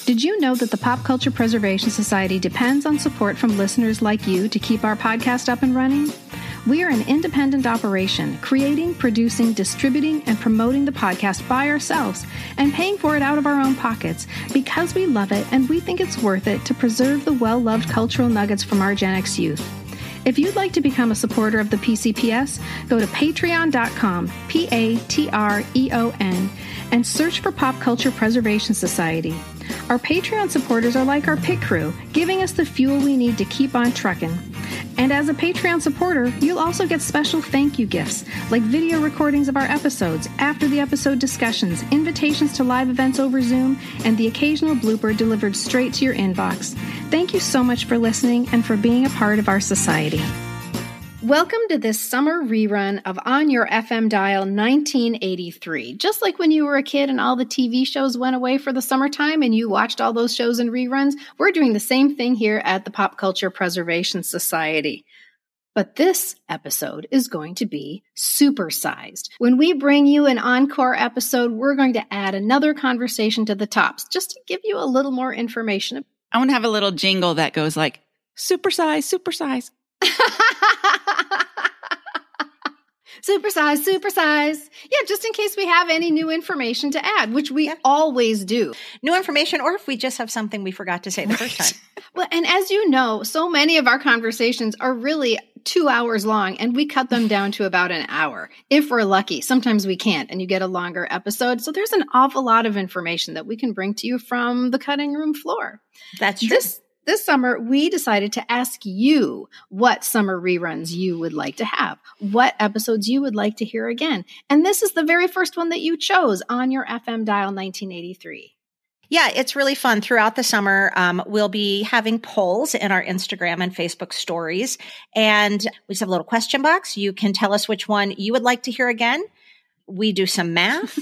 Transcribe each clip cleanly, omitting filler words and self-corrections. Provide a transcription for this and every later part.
Did you know that the Pop Culture Preservation Society depends on support from listeners like you to keep our podcast up and running? We are an independent operation, creating, producing, distributing, and promoting the podcast by ourselves and paying for it out of our own pockets because we love it and we think it's worth it to preserve the well-loved cultural nuggets from our Gen X youth. If you'd like to become a supporter of the PCPS, go to patreon.com, Patreon, and search for Pop Culture Preservation Society. Our Patreon supporters are like our pit crew, giving us the fuel we need to keep on trucking. And as a Patreon supporter, you'll also get special thank you gifts, like video recordings of our episodes, after the episode discussions, invitations to live events over Zoom, and the occasional blooper delivered straight to your inbox. Thank you so much for listening and for being a part of our society. Welcome to this summer rerun of On Your FM Dial 1983. Just like when you were a kid and all the TV shows went away for the summertime and you watched all those shows in reruns, we're doing the same thing here at the Pop Culture Preservation Society. But this episode is going to be supersized. When we bring you an encore episode, we're going to add another conversation to the tops, just to give you a little more information. I want to have a little jingle that goes like, supersize, supersize. Supersize, supersize. Yeah, just in case we have any new information to add, which we always do. New information, or if we just have something we forgot to say the first time. Well, and as you know, so many of our conversations are really 2 hours long, and we cut them down to about an hour. If we're lucky. Sometimes we can't, and you get a longer episode. So there's an awful lot of information that we can bring to you from the cutting room floor. That's true. This summer, we decided to ask you what summer reruns you would like to have, what episodes you would like to hear again. And this is the very first one that you chose, On Your FM Dial 1983. Yeah, it's really fun. Throughout the summer, we'll be having polls in our Instagram and Facebook stories. And we just have a little question box. You can tell us which one you would like to hear again. We do some math.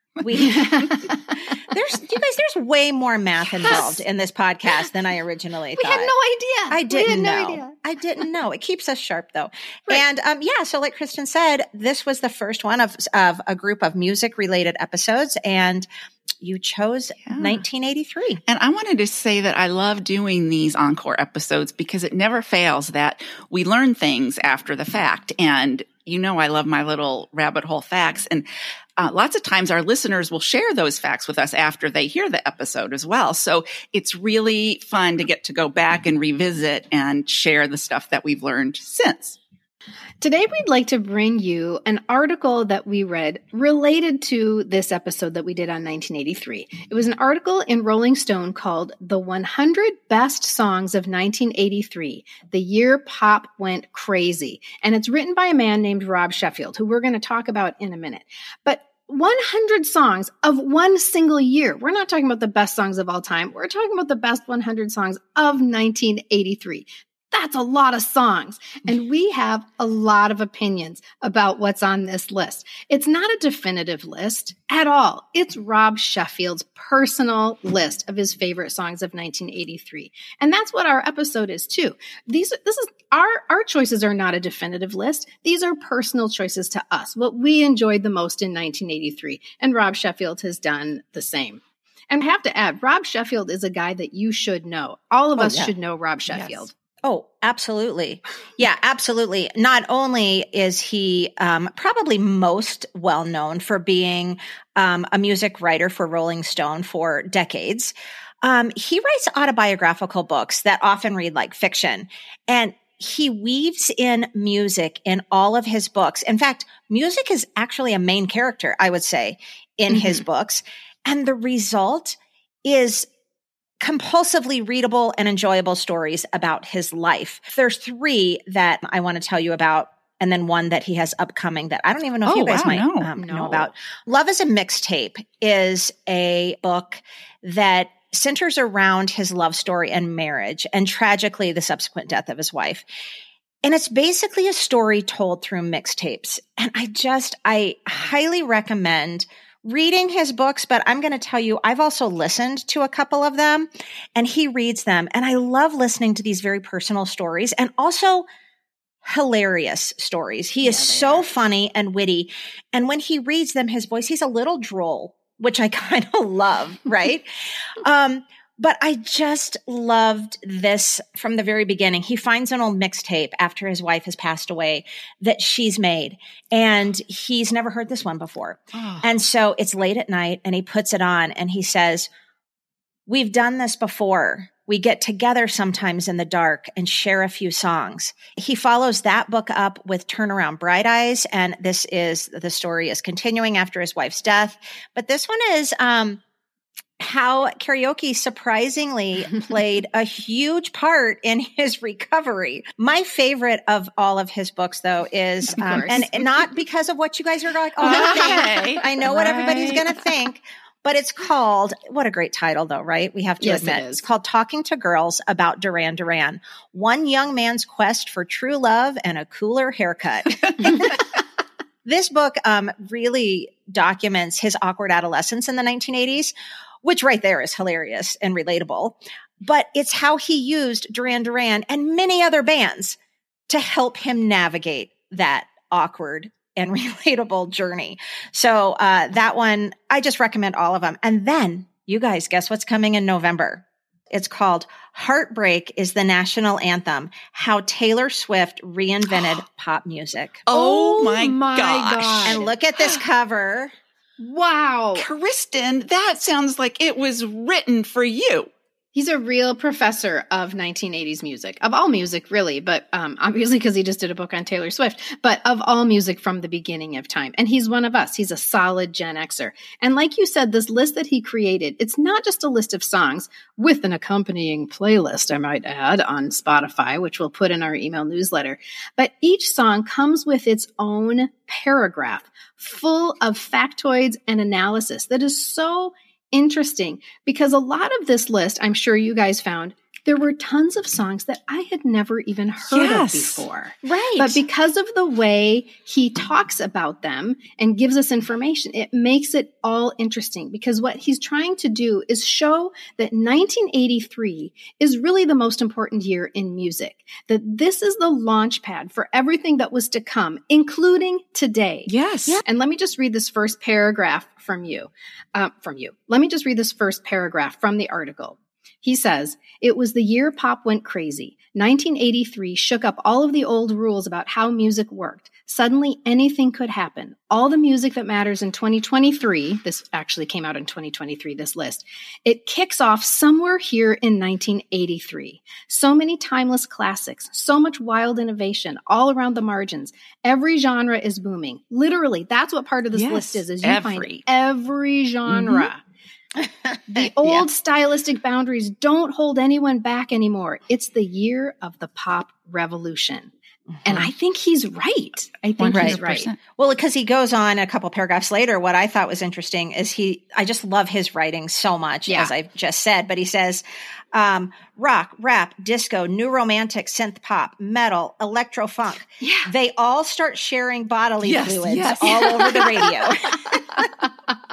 There's way more math involved in this podcast than I originally thought. We had no idea. I didn't know. It keeps us sharp though. Right. And so like Kristen said, this was the first one of a group of music related episodes, and you chose 1983. And I wanted to say that I love doing these encore episodes because it never fails that we learn things after the fact. And you know, I love my little rabbit hole facts. And lots of times our listeners will share those facts with us after they hear the episode as well. So it's really fun to get to go back and revisit and share the stuff that we've learned since. Today, we'd like to bring you an article that we read related to this episode that we did on 1983. It was an article in Rolling Stone called The 100 Best Songs of 1983, the year pop went crazy. And it's written by a man named Rob Sheffield, who we're going to talk about in a minute. But 100 songs of one single year. We're not talking about the best songs of all time. We're talking about the best 100 songs of 1983. That's a lot of songs. And we have a lot of opinions about what's on this list. It's not a definitive list at all. It's Rob Sheffield's personal list of his favorite songs of 1983. And that's what our episode is too. Our choices are not a definitive list. These are personal choices to us, what we enjoyed the most in 1983. And Rob Sheffield has done the same. And I have to add, Rob Sheffield is a guy that you should know. All of us should know Rob Sheffield. Yes. Oh, absolutely. Yeah, absolutely. Not only is he probably most well known for being a music writer for Rolling Stone for decades, he writes autobiographical books that often read like fiction. And he weaves in music in all of his books. In fact, music is actually a main character, I would say, in his books. And the result is compulsively readable and enjoyable stories about his life. There's 3 that I want to tell you about, and then one that he has upcoming that I don't even know if you guys might know about. Love is a Mixtape is a book that centers around his love story and marriage, and tragically the subsequent death of his wife. And it's basically a story told through mixtapes. And I highly recommend reading his books, but I'm going to tell you, I've also listened to a couple of them, and he reads them. And I love listening to these very personal stories and also hilarious stories. He is so funny and witty. And when he reads them, his voice, he's a little droll, which I kind of love, right? But I just loved this from the very beginning. He finds an old mixtape after his wife has passed away that she's made, and he's never heard this one before. Oh. And so it's late at night, and he puts it on, and he says, "We've done this before. We get together sometimes in the dark and share a few songs." He follows that book up with Turnaround Bright Eyes, and the story is continuing after his wife's death. But this one is how karaoke surprisingly played a huge part in his recovery. My favorite of all of his books, though, is, and not because of what you guys are like, I know what everybody's going to think, but it's called, what a great title though, right? We have to admit, it's called Talking to Girls About Duran Duran, One Young Man's Quest for True Love and a Cooler Haircut. This book really documents his awkward adolescence in the 1980s, which right there is hilarious and relatable. But it's how he used Duran Duran and many other bands to help him navigate that awkward and relatable journey. So that one, I just recommend all of them. And then, you guys, guess what's coming in November? It's called Heartbreak is the National Anthem, How Taylor Swift Reinvented Pop Music. Oh my gosh. God. And look at this cover. Wow. Kristen, that sounds like it was written for you. He's a real professor of 1980s music, of all music, really, but obviously because he just did a book on Taylor Swift, but of all music from the beginning of time. And he's one of us. He's a solid Gen Xer. And like you said, this list that he created, it's not just a list of songs with an accompanying playlist, I might add, on Spotify, which we'll put in our email newsletter. But each song comes with its own paragraph full of factoids and analysis that is so interesting, because a lot of this list, I'm sure you guys found, there were tons of songs that I had never even heard of before. Right. But because of the way he talks about them and gives us information, it makes it all interesting, because what he's trying to do is show that 1983 is really the most important year in music, that this is the launch pad for everything that was to come, including today. Yes. Yeah. And let me just read this first paragraph from you. Let me just read this first paragraph from the article. He says, "It was the year pop went crazy. 1983 shook up all of the old rules about how music worked. Suddenly, anything could happen. All the music that matters in 2023," this actually came out in 2023, this list, "it kicks off somewhere here in 1983. So many timeless classics, so much wild innovation all around the margins. Every genre is booming." Literally, that's what part of this list is you find every genre. Mm-hmm. The old stylistic boundaries don't hold anyone back anymore. It's the year of the pop revolution. Mm-hmm. And I think he's right. He's right. Well, because he goes on a couple paragraphs later, what I thought was interesting is I just love his writing so much, as I've just said, but he says, rock, rap, disco, new romantic, synth pop, metal, electro funk. Yeah. They all start sharing bodily fluids all over the radio.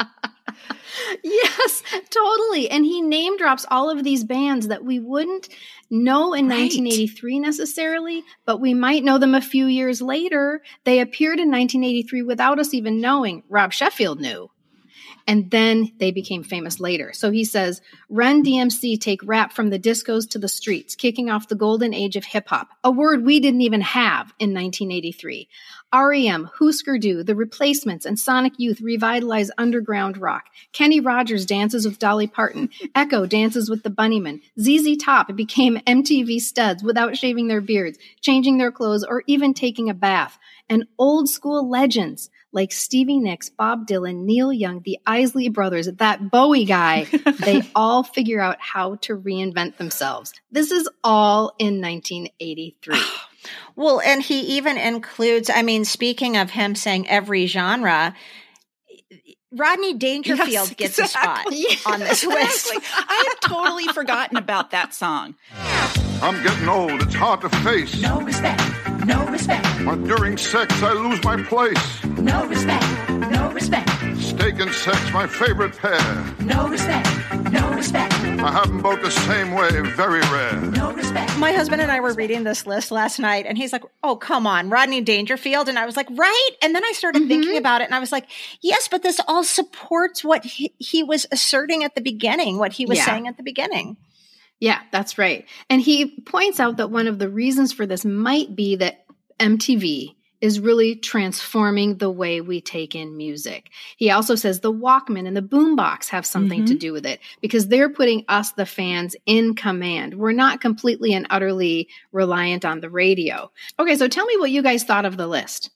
Yes, totally. And he name drops all of these bands that we wouldn't know in 1983 necessarily, but we might know them a few years later. They appeared in 1983 without us even knowing. Rob Sheffield knew. And then they became famous later. So he says, Run DMC take rap from the discos to the streets, kicking off the golden age of hip hop, a word we didn't even have in 1983. REM, Husker Du, The Replacements, and Sonic Youth revitalized underground rock. Kenny Rogers dances with Dolly Parton. Echo dances with the Bunnymen. ZZ Top became MTV studs without shaving their beards, changing their clothes, or even taking a bath. And old school legends like Stevie Nicks, Bob Dylan, Neil Young, the Isley Brothers, that Bowie guy, they all figure out how to reinvent themselves. This is all in 1983. Well, and he even includes, speaking of him saying every genre, Rodney Dangerfield gets a spot on this list. I had totally forgotten about that song. I'm getting old. It's hard to face. No respect. No respect. But during sex, I lose my place. No respect. No respect. Steak and sex, my favorite pair. No respect. No respect. I have them both the same way, very rare. No respect. My husband and I were reading this list last night, and he's like, oh, come on, Rodney Dangerfield. And I was like, right. And then I started thinking about it, and I was like, yes, but this all supports what he was asserting at the beginning, what he was saying at the beginning. Yeah, that's right. And he points out that one of the reasons for this might be that MTV is really transforming the way we take in music. He also says the Walkman and the boombox have something to do with it because they're putting us, the fans, in command. We're not completely and utterly reliant on the radio. Okay, so tell me what you guys thought of the list.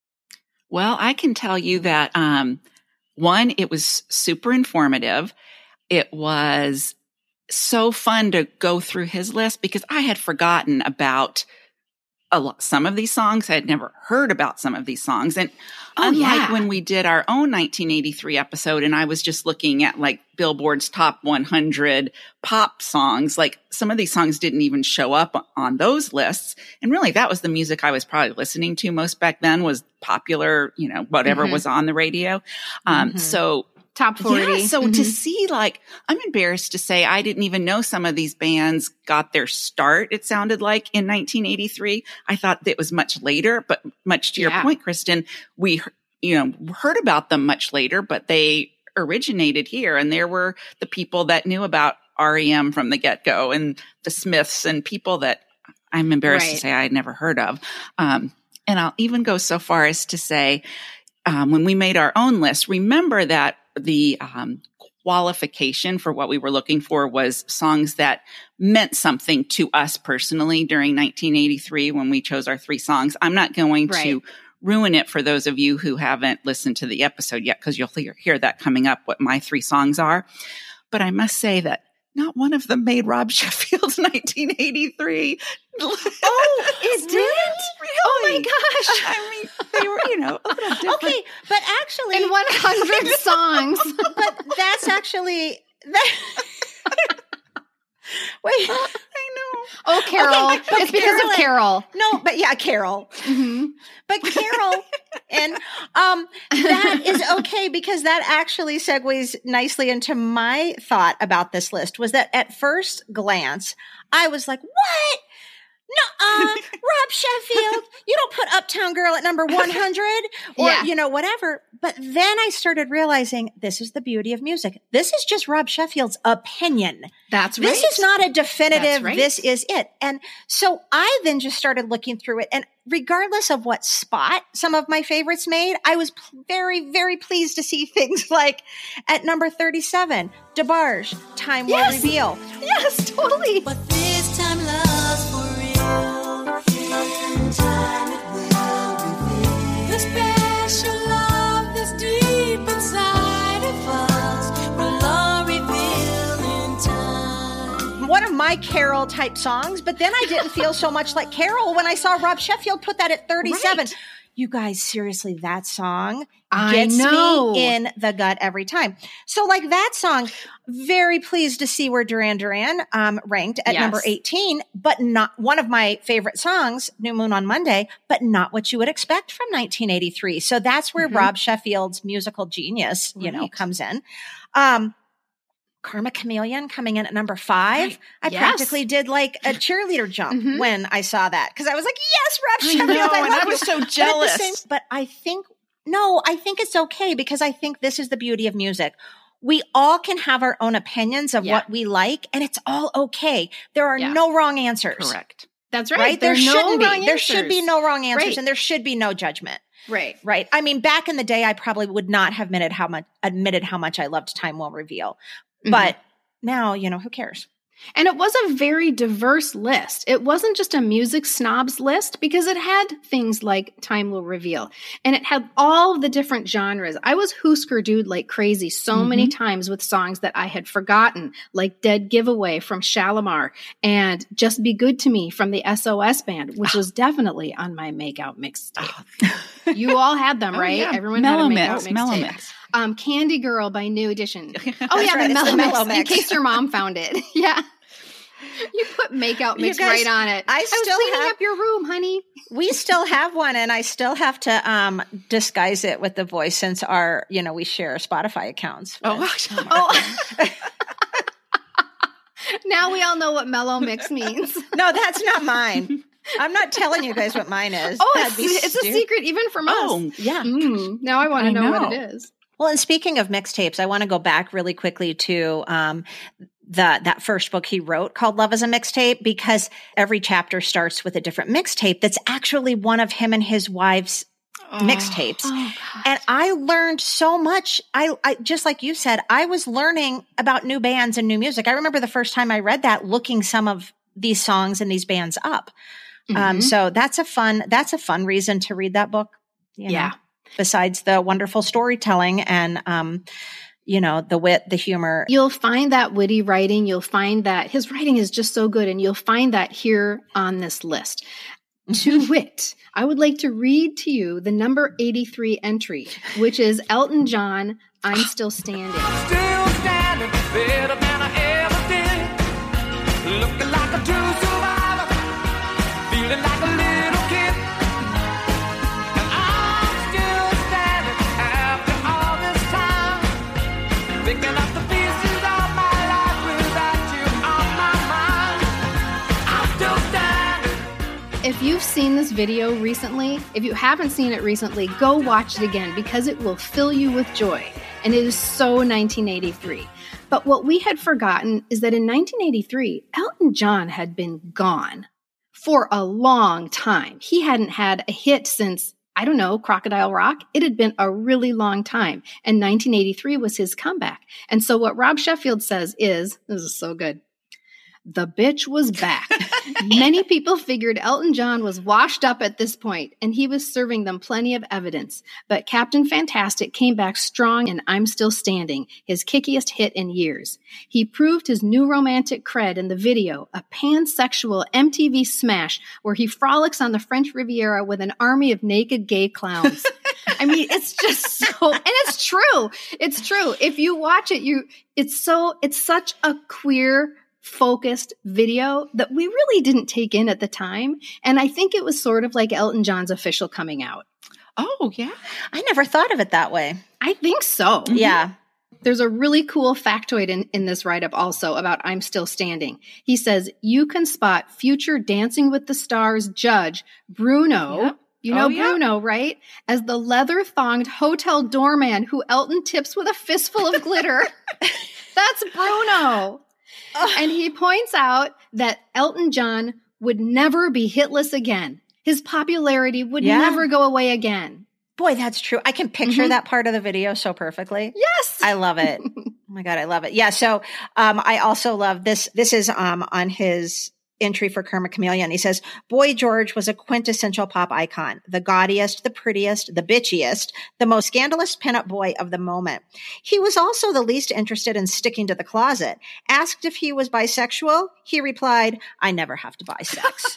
Well, I can tell you that, one, it was super informative. It was so fun to go through his list because I had forgotten about some of these songs. I had never heard about some of these songs. And unlike when we did our own 1983 episode and I was just looking at like Billboard's top 100 pop songs, like some of these songs didn't even show up on those lists. And really that was the music I was probably listening to most back then was popular, whatever was on the radio. So Top 40. Yeah, so to see, I'm embarrassed to say I didn't even know some of these bands got their start, it sounded like, in 1983. I thought that it was much later, but much to your point, Kristen, we, heard about them much later, but they originated here. And there were the people that knew about REM from the get-go and the Smiths and people that I'm embarrassed to say I had never heard of. And I'll even go so far as to say, when we made our own list, remember that the qualification for what we were looking for was songs that meant something to us personally during 1983 when we chose our 3 songs. I'm not going to ruin it for those of you who haven't listened to the episode yet, because you'll hear that coming up, what my 3 songs are. But I must say that not one of them made Rob Sheffield's 1983. Oh, it didn't? Really? Oh my gosh. I mean, they were, a little different. Okay, but actually, In 100 songs. but that's actually wait. I know. Oh, Carol. Okay, but it's because of Carol. No, but yeah, Carol. But Carol, and that is okay because that actually segues nicely into my thought about this list. Was that at first glance, I was like, "What? No, Rob Sheffield, you don't put Uptown Girl at number 100 or, whatever." But then I started realizing this is the beauty of music. This is just Rob Sheffield's opinion. That's right. This is not a definitive, That's right. This is it. And so I then just started looking through it. And regardless of what spot some of my favorites made, I was very, very pleased to see things like at number 37, DeBarge, Time Will Reveal. Yes, totally. But this time love's for real. In time it will reveal the special love that's deep inside of us will all reveal in time. One of my Carol type songs, but then I didn't feel so much like Carol when I saw Rob Sheffield put that at 37. Right. You guys, seriously, that song I gets know. me in the gut every time. So like that song, very pleased to see where Duran Duran ranked at number 18, but not one of my favorite songs, New Moon on Monday, but not what you would expect from 1983. So that's where Rob Sheffield's musical genius, comes in. Karma Chameleon coming in at number 5. Right. I practically did like a cheerleader jump when I saw that because I was like, yes, Rob Sheffield. I love was you. so jealous. But I think it's okay because I think this is the beauty of music. We all can have our own opinions of what we like, and it's all okay. There are no wrong answers. Correct. That's right. Right? There shouldn't be. There should be no wrong answers, Right. and there should be no judgment. Right. Right. I mean, back in the day, I probably would not have admitted how much I loved Time Will Reveal. But now, who cares? And it was a very diverse list. It wasn't just a music snobs list because it had things like Time Will Reveal and it had all the different genres. I was Husker Dude like crazy so many times with songs that I had forgotten, like Dead Giveaway from Shalimar and Just Be Good to Me from the SOS Band, which was definitely on my Makeout mixtape. You all had them, right? Yeah. Everyone Mellow had a Makeout Mix, Mellow mixtape. Mix. Candy Girl by New Edition. Oh, yeah, right, the it's Mellow the Mellow Mix. In Mix. case your mom found it. Yeah. You put Makeout Mix You guys, right on it. I was still cleaning have- up your room, honey. We still have one, and I still have to disguise it with the voice since we share Spotify accounts. Oh, with- gosh. Now we all know what mellow mix means. No, that's not mine. I'm not telling you guys what mine is. Oh, That'd be it's a stupid. secret even from us. Oh, Yeah. Now I want to I know what know. it is. Well, and speaking of mixtapes, I want to go back really quickly to that first book he wrote called Love is a Mixtape, because every chapter starts with a different mixtape that's actually one of him and his wife's mixtapes. Oh, And I learned so much. I just like you said, I was learning about new bands and new music. I remember the first time I read that, looking some of these songs and these bands up. So that's a fun reason to read that book. You know, Yeah. besides the wonderful storytelling and, the wit, the humor. You'll find that witty writing. You'll find that his writing is just so good. And you'll find that here on this list. To wit, I would like to read to you the number 83 entry, which is Elton John, I'm Still Standing. Still standing better than I ever did. Looking like a true survivor. Feeling like a little kid. And I'm still standing after all this time. Picking up the pieces of my life without you on my mind. I'm still standing. If you've seen this video recently, if you haven't seen it recently, go watch it again because it will fill you with joy. And it is so 1983. But what we had forgotten is that in 1983, Elton John had been gone for a long time. He hadn't had a hit since, I don't know, Crocodile Rock. It had been a really long time. And 1983 was his comeback. And so what Rob Sheffield says is, this is so good, the bitch was back. Many people figured Elton John was washed up at this point, and he was serving them plenty of evidence. But Captain Fantastic came back strong, and I'm Still Standing, his kickiest hit in years. He proved his new romantic cred in the video, a pansexual MTV smash where he frolics on the French Riviera with an army of naked gay clowns. I mean, it's just so, and it's true. It's true. If you watch it, it's such a queer focused video that we really didn't take in at the time. And I think it was sort of like Elton John's official coming out. Oh, yeah. I never thought of it that way. I think so. Yeah. There's a really cool factoid in this write-up also about I'm Still Standing. He says, you can spot future Dancing with the Stars judge Bruno. Yep. You know Oh, yeah. Bruno, right? As the leather-thonged hotel doorman who Elton tips with a fistful of glitter. That's Bruno. And he points out that Elton John would never be hitless again. His popularity would never go away again. Boy, that's true. I can picture that part of the video so perfectly. Yes. I love it. Oh my God, I love it. Yeah. So I also love this. This is on his entry for Kermit Chameleon. He says, Boy George was a quintessential pop icon, the gaudiest, the prettiest, the bitchiest, the most scandalous pinup boy of the moment. He was also the least interested in sticking to the closet. Asked if he was bisexual, he replied, I never have to buy sex.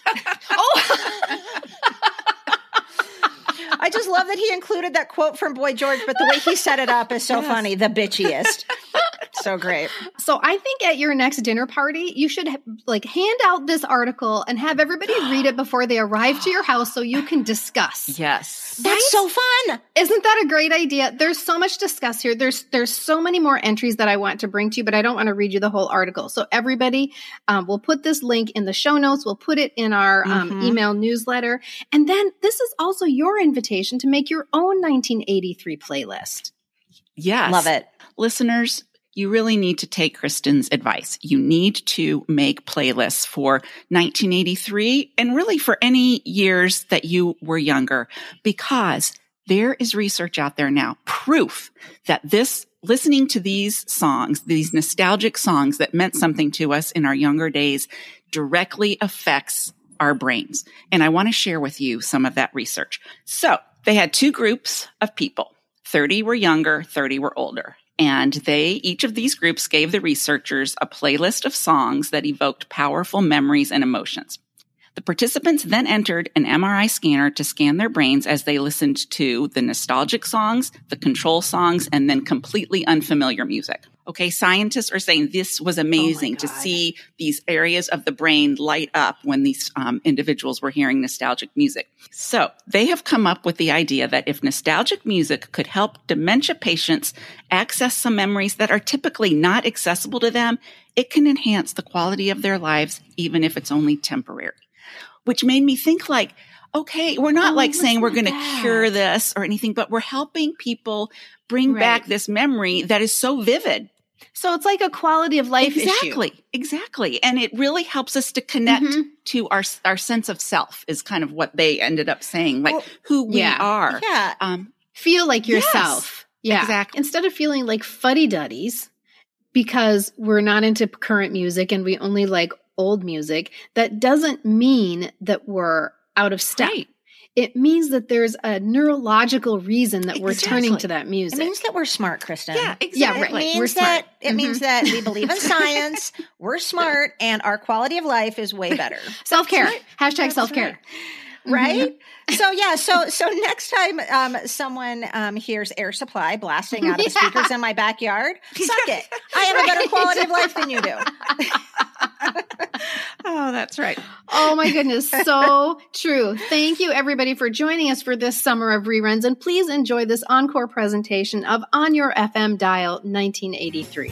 I just love that he included that quote from Boy George, but the way he set it up is so funny. The bitchiest. So great. So I think at your next dinner party, you should hand out this article and have everybody read it before they arrive to your house so you can discuss. Yes. That's so fun. Isn't that a great idea? There's so much to discuss here. There's so many more entries that I want to bring to you, but I don't want to read you the whole article. So everybody, we'll put this link in the show notes. We'll put it in our email newsletter. And then this is also your invitation to make your own 1983 playlist. Yes. Love it. Listeners, you really need to take Kristen's advice. You need to make playlists for 1983 and really for any years that you were younger, because there is research out there now, proof that listening to these songs, these nostalgic songs that meant something to us in our younger days, directly affects our brains. And I want to share with you some of that research. So they had two groups of people. 30 were younger, 30 were older. And each of these groups gave the researchers a playlist of songs that evoked powerful memories and emotions. The participants then entered an MRI scanner to scan their brains as they listened to the nostalgic songs, the control songs, and then completely unfamiliar music. Okay, scientists are saying this was amazing to see these areas of the brain light up when these individuals were hearing nostalgic music. So they have come up with the idea that if nostalgic music could help dementia patients access some memories that are typically not accessible to them, it can enhance the quality of their lives, even if it's only temporary. Which made me think like, okay, we're not saying we're going to cure this or anything, but we're helping people bring back this memory that is so vivid. So it's like a quality of life issue. Exactly. And it really helps us to connect to our sense of self is kind of what they ended up saying, like who we are. Yeah. Feel like yourself. Yes, exactly. Instead of feeling like fuddy-duddies because we're not into current music and we only like old music, that doesn't mean that we're out of step. Right. It means that there's a neurological reason that we're turning to that music. It means that we're smart, Kristen. Yeah, exactly. Yeah, right. It means We're smart. It means that we believe in science, we're smart, and our quality of life is way better. Self-care. Hashtag self-care. Right? So next time someone hears Air Supply blasting out of the speakers in my backyard, suck it. I have a better quality of life than you do. Oh, that's right. Oh my goodness. So true. Thank you everybody for joining us for this summer of reruns. And please enjoy this encore presentation of On Your FM Dial 1983.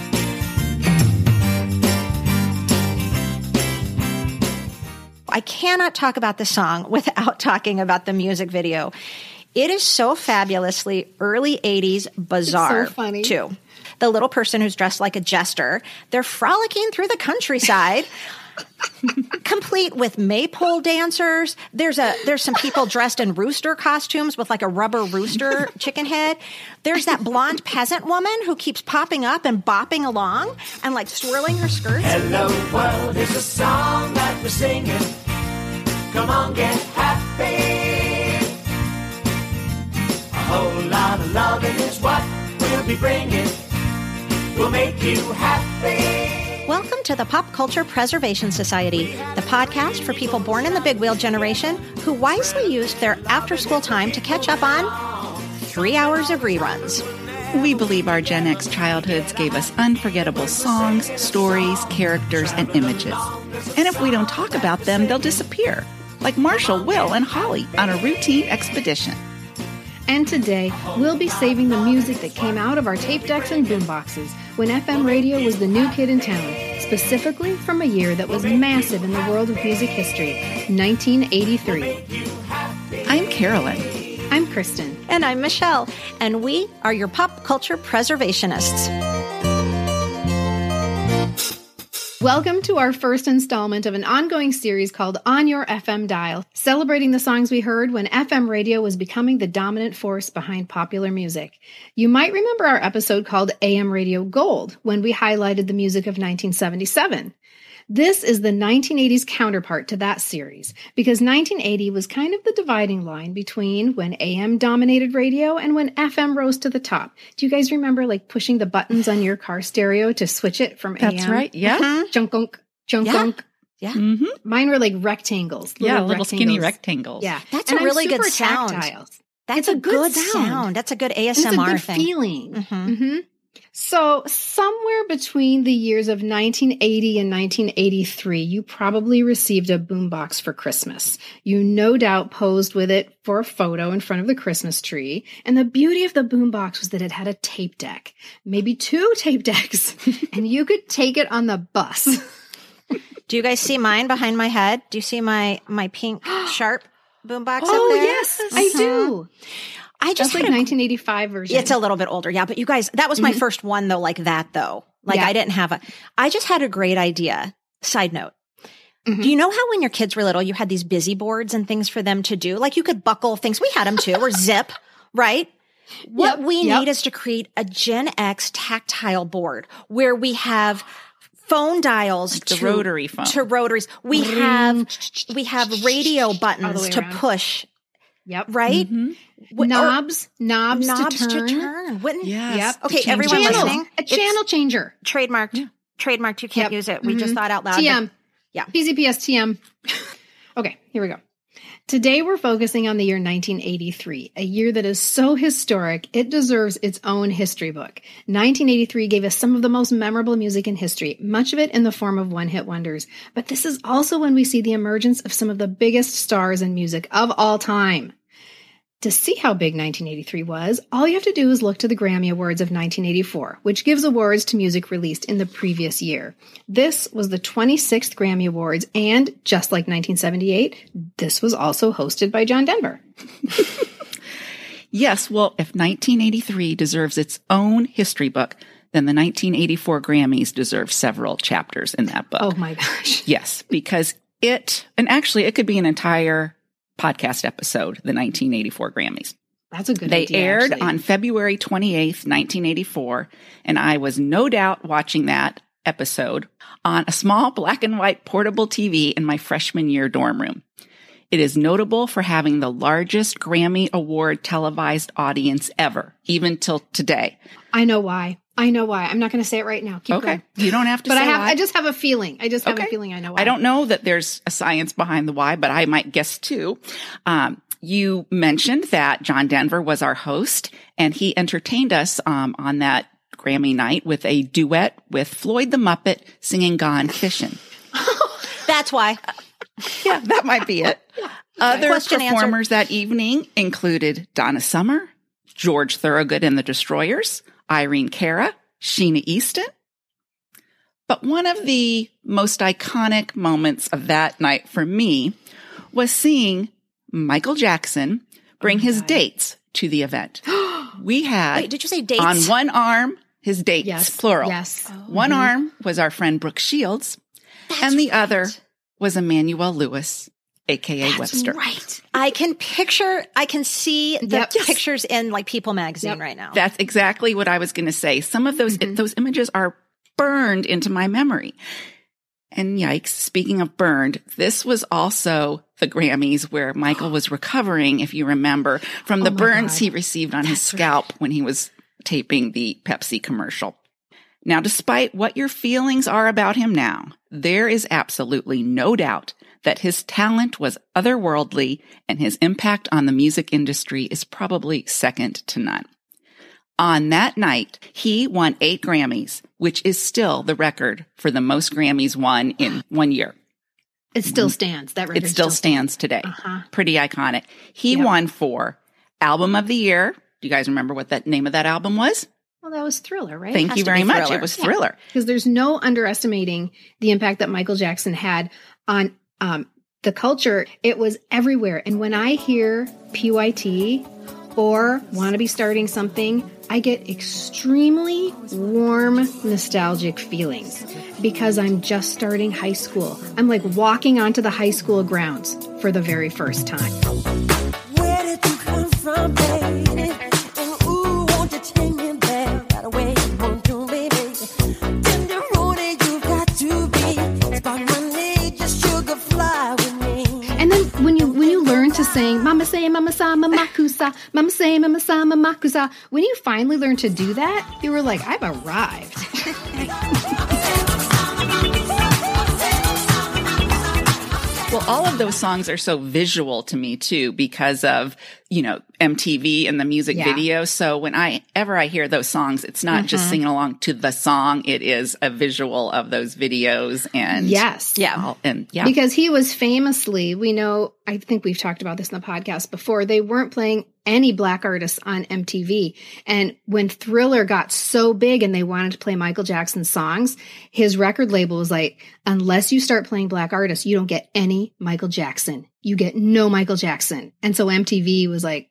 I cannot talk about the song without talking about the music video. It is so fabulously early 80s bizarre, It's so funny. too. The little person who's dressed like a jester, they're frolicking through the countryside, complete with maypole dancers. There's some people dressed in rooster costumes with like a rubber rooster chicken head. There's that blonde peasant woman who keeps popping up and bopping along and like swirling her skirts. Hello world is a song that we're singing. Come on, get happy. A whole lot of loving is what we'll be bringing. We'll make you happy. Welcome to the Pop Culture Preservation Society, the podcast for people born in the big wheel generation who wisely used their after-school time to catch up on 3 hours of reruns. We believe our Gen X childhoods gave us unforgettable songs, stories, characters, and images. And if we don't talk about them, they'll disappear, like Marshall, Will, and Holly on a routine expedition. And today, we'll be saving the music that came out of our tape decks and boomboxes when FM radio was the new kid in town, specifically from a year that was massive in the world of music history, 1983. I'm Carolyn. I'm Kristen. And I'm Michelle, and we are your pop culture preservationists. Welcome to our first installment of an ongoing series called On Your FM Dial, celebrating the songs we heard when FM radio was becoming the dominant force behind popular music. You might remember our episode called AM Radio Gold, when we highlighted the music of 1977. This is the 1980s counterpart to that series, because 1980 was kind of the dividing line between when AM dominated radio and when FM rose to the top. Do you guys remember like pushing the buttons on your car stereo to switch it from AM? That's right. Yeah. Junk-unk, junk-unk. Yeah. Mm-hmm. Mine were like rectangles. Little skinny rectangles. Yeah. That's And a really I'm good super sound. tactile. That's It's a good sound. That's a good And it's a ASMR good thing. feeling. Mhm. Mm-hmm. So somewhere between the years of 1980 and 1983, you probably received a boombox for Christmas. You no doubt posed with it for a photo in front of the Christmas tree. And the beauty of the boombox was that it had a tape deck, maybe 2 tape decks, and you could take it on the bus. Do you guys see mine behind my head? Do you see my pink sharp boombox up Oh, there? yes, I do. I just Just like had a 1985 version. It's a little bit older, yeah. But you guys, that was my first one though, like that though. Like Yeah. I didn't have I just had a great idea. Side note. Mhm. Do you know how when your kids were little, you had these busy boards and things for them to do? Like you could buckle things. We had them too, or zip, right? What Yep, we yep. need is to create a Gen X tactile board where we have phone dials Like the rotary phone. to rotaries. We have radio buttons way to around. push, Yep. right? Mm-hmm. Knobs Knobs to turn. Wouldn't Yes. Yep. Okay, To change everyone the channel. listening. A channel changer. Trademarked. Trademarked. You can't Yep. use it. We just Mhm. thought out loud. TM. Yeah. PZPS TM. Okay, here we go. Today, we're focusing on the year 1983, a year that is so historic, it deserves its own history book. 1983 gave us some of the most memorable music in history, much of it in the form of one-hit wonders. But this is also when we see the emergence of some of the biggest stars in music of all time. To see how big 1983 was, all you have to do is look to the Grammy Awards of 1984, which gives awards to music released in the previous year. This was the 26th Grammy Awards, and just like 1978, this was also hosted by John Denver. Yes, well, if 1983 deserves its own history book, then the 1984 Grammys deserve several chapters in that book. Oh my gosh. Yes, because it could be an entire podcast episode, the 1984 Grammys. That's a good They idea, aired actually. on February 28th, 1984, and I was no doubt watching that episode on a small black and white portable TV in my freshman year dorm room. It is notable for having the largest Grammy Award televised audience ever, even till today. I know why. I'm not going to say it right now. Keep Okay. going. You don't have to But say why. I just have a feeling. I just have a Okay. feeling I know why. I don't know that there's a science behind the why, but I might guess too. You mentioned that John Denver was our host, and he entertained us on that Grammy night with a duet with Floyd the Muppet singing Gone Fishin'. That's why. Yeah, that might be it. Other Question answered. performers that evening included Donna Summer, George Thorogood and the Destroyers, Irene Cara, Sheena Easton. But one of the most iconic moments of that night for me was seeing Michael Jackson bring his dates to the event. We had, Wait, did you say dates? on one arm, his dates, Yes. plural. Yes. One arm was our friend Brooke Shields, and the other was Emmanuel Lewis, a.k.a. Webster. Right. I can see the Yep. Yes. pictures in like People magazine Yep. right now. That's exactly what I was going to say. Some of those images are burned into my memory. And yikes, speaking of burned, this was also the Grammys where Michael was recovering, if you remember, from the my burns God. he received on his scalp when he was taping the Pepsi commercial. Now, despite what your feelings are about him now, there is absolutely no doubt that his talent was otherworldly and his impact on the music industry is probably second to none. On that night, he won 8 Grammys, which is still the record for the most Grammys won in one year. It still stands. That record It still stands today. Uh-huh. Pretty iconic. He Yep. won for Album of the Year. Do you guys remember what that name of that album was? Well, that was Thriller, right? Thank has you to very be much. Thriller. It was Thriller. Because there's no underestimating the impact that Michael Jackson had on the culture. It was everywhere. And when I hear PYT or Want to Be Starting Something, I get extremely warm, nostalgic feelings because I'm just starting high school. I'm like walking onto the high school grounds for the very first time. Where did you come from, baby? And ooh, won't you take me there right away? Won't you, baby? Tender roadie, you got to be. Spark my need, just sugar fly with me. And then when you learn to sing Mama say Mama sa Mama kusa, Mama say Mama sa Mama kusa, when you finally learn to do that, you were like, I've arrived. Well, all of those songs are so visual to me too because of, MTV and the music Yeah. video. So whenever I hear those songs, it's not just singing along to the song. It is a visual of those videos and Yes. Yeah. Because he was famously, we know, I think we've talked about this in the podcast before, they weren't playing any black artists on MTV. And when Thriller got so big and they wanted to play Michael Jackson songs, his record label was like, unless you start playing black artists, you don't get any Michael Jackson. You get no Michael Jackson. And so MTV was like,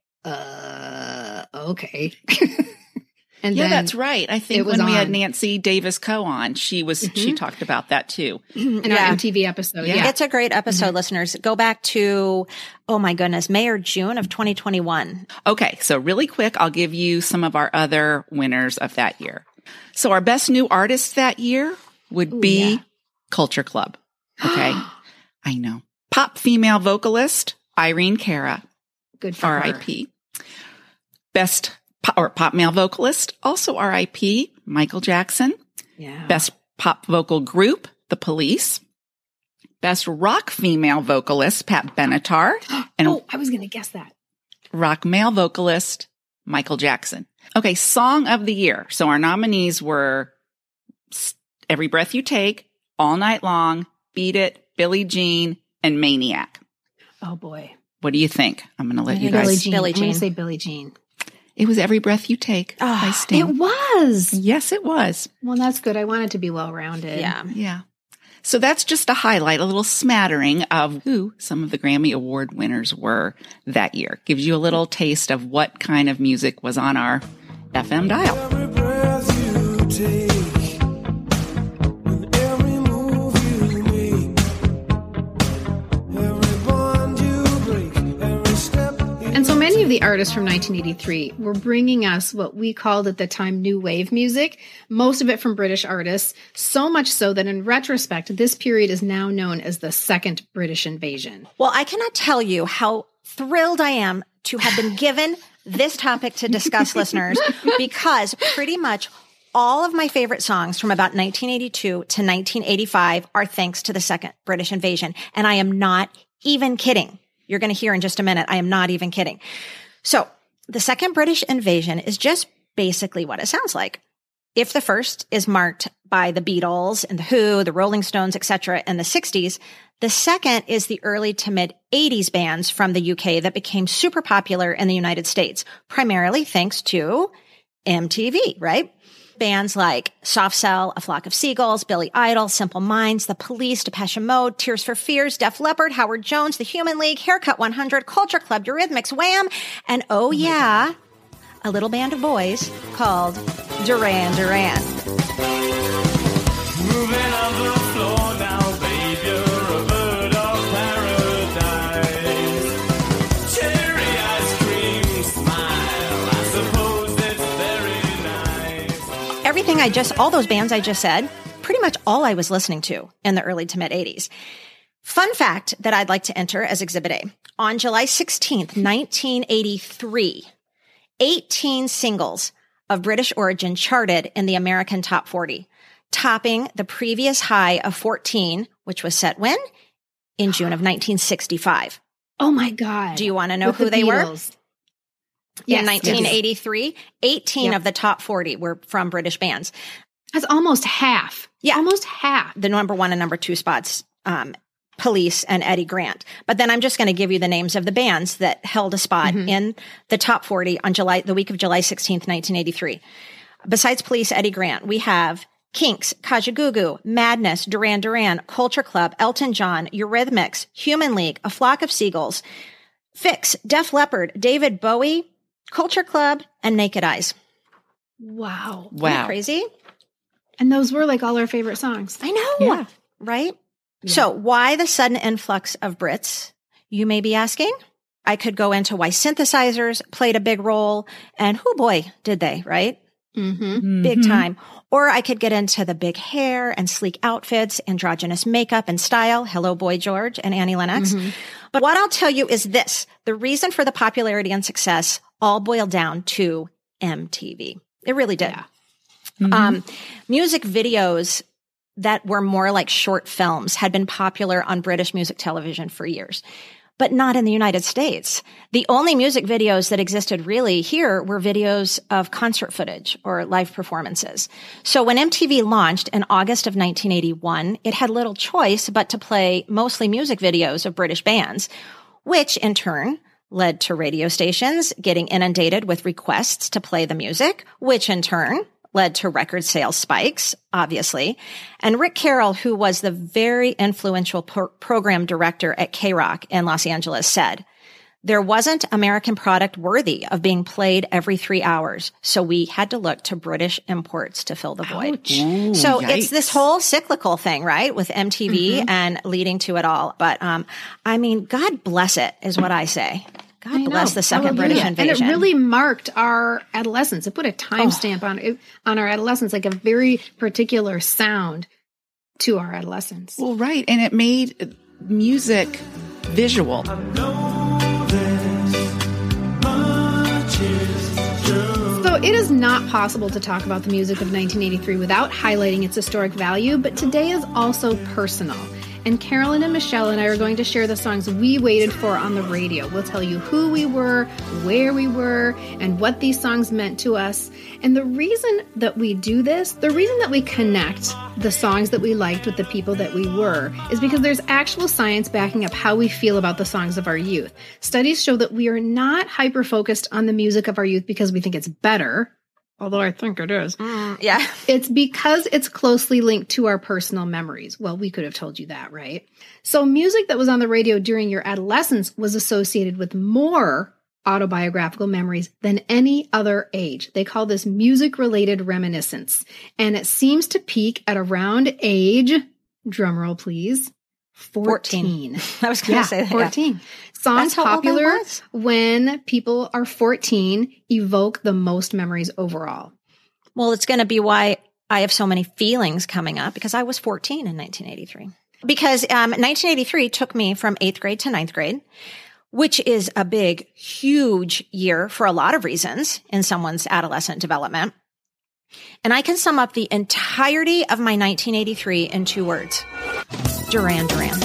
okay. And yeah, then that's right. I it think was when we had on. Nancy Davis Coe on, she talked about that too. in Yeah. our MTV episode. Yeah. Yeah. It's a great episode, listeners. Go back to, oh my goodness, May or June of 2021. Okay, so really quick, I'll give you some of our other winners of that year. So our best new artist that year would be yeah. Culture Club. Okay, I know. Pop female vocalist, Irene Cara, Good for her. R.I.P. Best pop male vocalist, also R.I.P., Michael Jackson. Yeah. Best pop vocal group, The Police. Best rock female vocalist, Pat Benatar, And I was going to guess that. rock male vocalist Michael Jackson. Okay, Song of the Year. So our nominees were Every Breath You Take, All Night Long, Beat It, Billie Jean, and Maniac. Oh, boy. What do you think? I'm going to let you Billie guys. Jean. Billie I'm going Jean. to say Billie Jean. It was Every Breath You Take by Sting. It was. Yes, it was. Well, that's good. I want it to be well-rounded. Yeah. Yeah. So that's just a highlight, a little smattering of who some of the Grammy Award winners were that year. Gives you a little taste of what kind of music was on our FM dial. Every breath you take, with every move you make, every bond you break, every step you And so many of the artists from 1983 were bringing us what we called at the time new wave music, most of it from British artists, so much so that in retrospect, this period is now known as the Second British Invasion. Well, I cannot tell you how thrilled I am to have been given this topic to discuss, listeners, because pretty much all of my favorite songs from about 1982 to 1985 are thanks to the Second British Invasion. And I am not even kidding. You're going to hear in just a minute. I am not even kidding. So the Second British Invasion is just basically what it sounds like. If the first is marked by the Beatles and the Who, the Rolling Stones, etc. in the 60s, the second is the early to mid 80s bands from the UK that became super popular in the United States, primarily thanks to MTV, right? Bands like Soft Cell, A Flock of Seagulls, Billy Idol, Simple Minds, The Police, Depeche Mode, Tears for Fears, Def Leppard, Howard Jones, The Human League, Haircut 100, Culture Club, Eurythmics, Wham! And oh yeah, a little band of boys called Duran Duran. Moving on the floor now, babe, you're a bird of paradise. Cherry ice cream smile, I suppose it's very nice. Everything all those bands I just said, pretty much all I was listening to in the early to mid 80s. Fun fact that I'd like to enter as Exhibit A. On July 16th, 1983, 18 singles of British origin charted in the American Top 40, topping the previous high of 14, which was set when? In June of 1965. Oh my God. Do you want to know With who the they were? Beatles. Yes, In 1983, 18 Yep. of the top 40 were from British bands. That's almost half. Yeah. Almost half. The number one and number two spots, Police and Eddie Grant. But then I'm just going to give you the names of the bands that held a spot in the top 40 on the week of July 16th, 1983. Besides Police, Eddie Grant, we have Kinks, Kajagoogoo, Madness, Duran Duran, Culture Club, Elton John, Eurythmics, Human League, A Flock of Seagulls, Fix, Def Leppard, David Bowie, Culture Club, and Naked Eyes. Wow. Isn't that crazy? And those were like all our favorite songs. I know. Yeah. Right? Yeah. So why the sudden influx of Brits, you may be asking? I could go into why synthesizers played a big role, and oh boy, did they, right? Mm-hmm. Big time. Or I could get into the big hair and sleek outfits, androgynous makeup and style. Hello, Boy George and Annie Lennox. But what I'll tell you is this. The reason for the popularity and success all boiled down to MTV. It really did. Yeah. Music videos that were more like short films had been popular on British music television for years, but not in the United States. The only music videos that existed really here were videos of concert footage or live performances. So when MTV launched in August of 1981, it had little choice but to play mostly music videos of British bands, which in turn led to radio stations getting inundated with requests to play the music, which in turn led to record sales spikes, obviously. And Rick Carroll, who was the very influential program director at K-Rock in Los Angeles, said, there wasn't American product worthy of being played every 3 hours, so we had to look to British imports to fill the void. Ooh, So yikes. it's this whole cyclical thing, right, with MTV and leading to it all. But I mean, God bless it is what I say. God bless the Second British Invasion. And it really marked our adolescence. It put a timestamp on our adolescence, like a very particular sound to our adolescence. Well, right. And it made music visual. So it is not possible to talk about the music of 1983 without highlighting its historic value, but today is also personal. and Carolyn and Michelle and I are going to share the songs we waited for on the radio. We'll tell you who we were, where we were, and what these songs meant to us. And the reason that we do this, the reason that we connect the songs that we liked with the people that we were, is because there's actual science backing up how we feel about the songs of our youth. Studies show that we are not hyper-focused on the music of our youth because we think it's better, although I think it is. Yeah. It's because it's closely linked to our personal memories. Well, we could have told you that, right? So music that was on the radio during your adolescence was associated with more autobiographical memories than any other age. They call this music-related reminiscence. And it seems to peak at around age, drumroll please, 14. I was going to say that. 14. Songs That's how old I popular was. when people are 14 evoke the most memories overall. Well, it's going to be why I have so many feelings coming up, because I was 14 in 1983. Because 1983 took me from 8th grade to 9th grade, which is a big, huge year for a lot of reasons in someone's adolescent development. And I can sum up the entirety of my 1983 in 2 words. Duran Duran.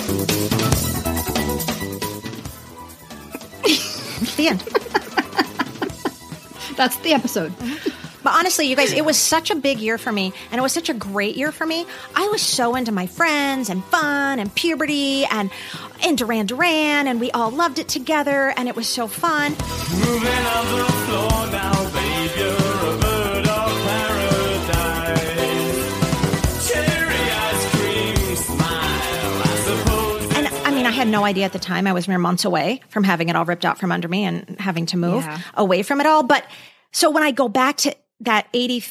The end. That's the episode. But honestly, you guys, it was such a big year for me, and it was such a great year for me. I was so into my friends and fun and puberty and Duran Duran, and we all loved it together, and it was so fun. Moving on the floor now, babe, you're a bird of paradise. Cherry ice cream smile, I suppose. And I mean, I had no idea at the time. I was mere months away from having it all ripped out from under me and having to move away from it all. But so when I go back to that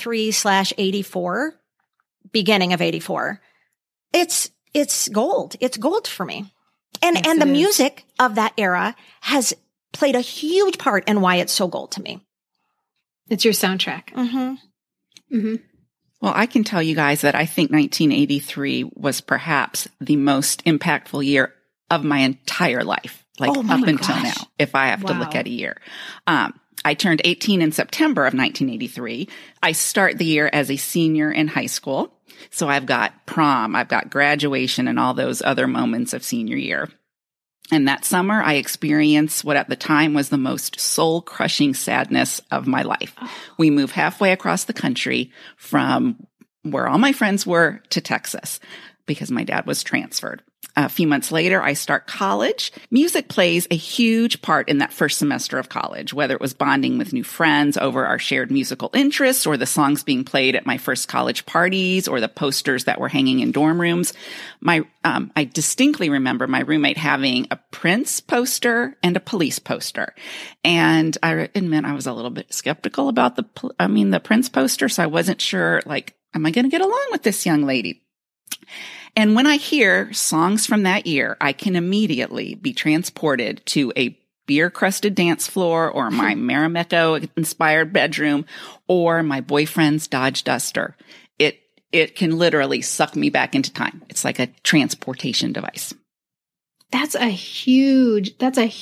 83/84, beginning of 84, it's gold. It's gold for me. And Yes, and the it is. music of that era has played a huge part in why it's so gold to me. It's your soundtrack. Mm-hmm. Well, I can tell you guys that I think 1983 was perhaps the most impactful year of my entire life, like Oh up my until gosh. now, if I have to look Wow. at a year. I turned 18 in September of 1983. I start the year as a senior in high school. So I've got prom, I've got graduation, and all those other moments of senior year. And that summer, I experienced what at the time was the most soul-crushing sadness of my life. We moved halfway across the country from where all my friends were to Texas because my dad was transferred. A few months later, I start college. Music plays a huge part in that first semester of college, whether it was bonding with new friends over our shared musical interests or the songs being played at my first college parties or the posters that were hanging in dorm rooms. I distinctly remember my roommate having a Prince poster and a Police poster. And I admit I was a little bit skeptical about the Prince poster. So I wasn't sure, like, am I going to get along with this young lady? And when I hear songs from that year, I can immediately be transported to a beer-crusted dance floor or my Marimekko-inspired bedroom or my boyfriend's Dodge Duster. It can literally suck me back into time. It's like a transportation device. That's a huge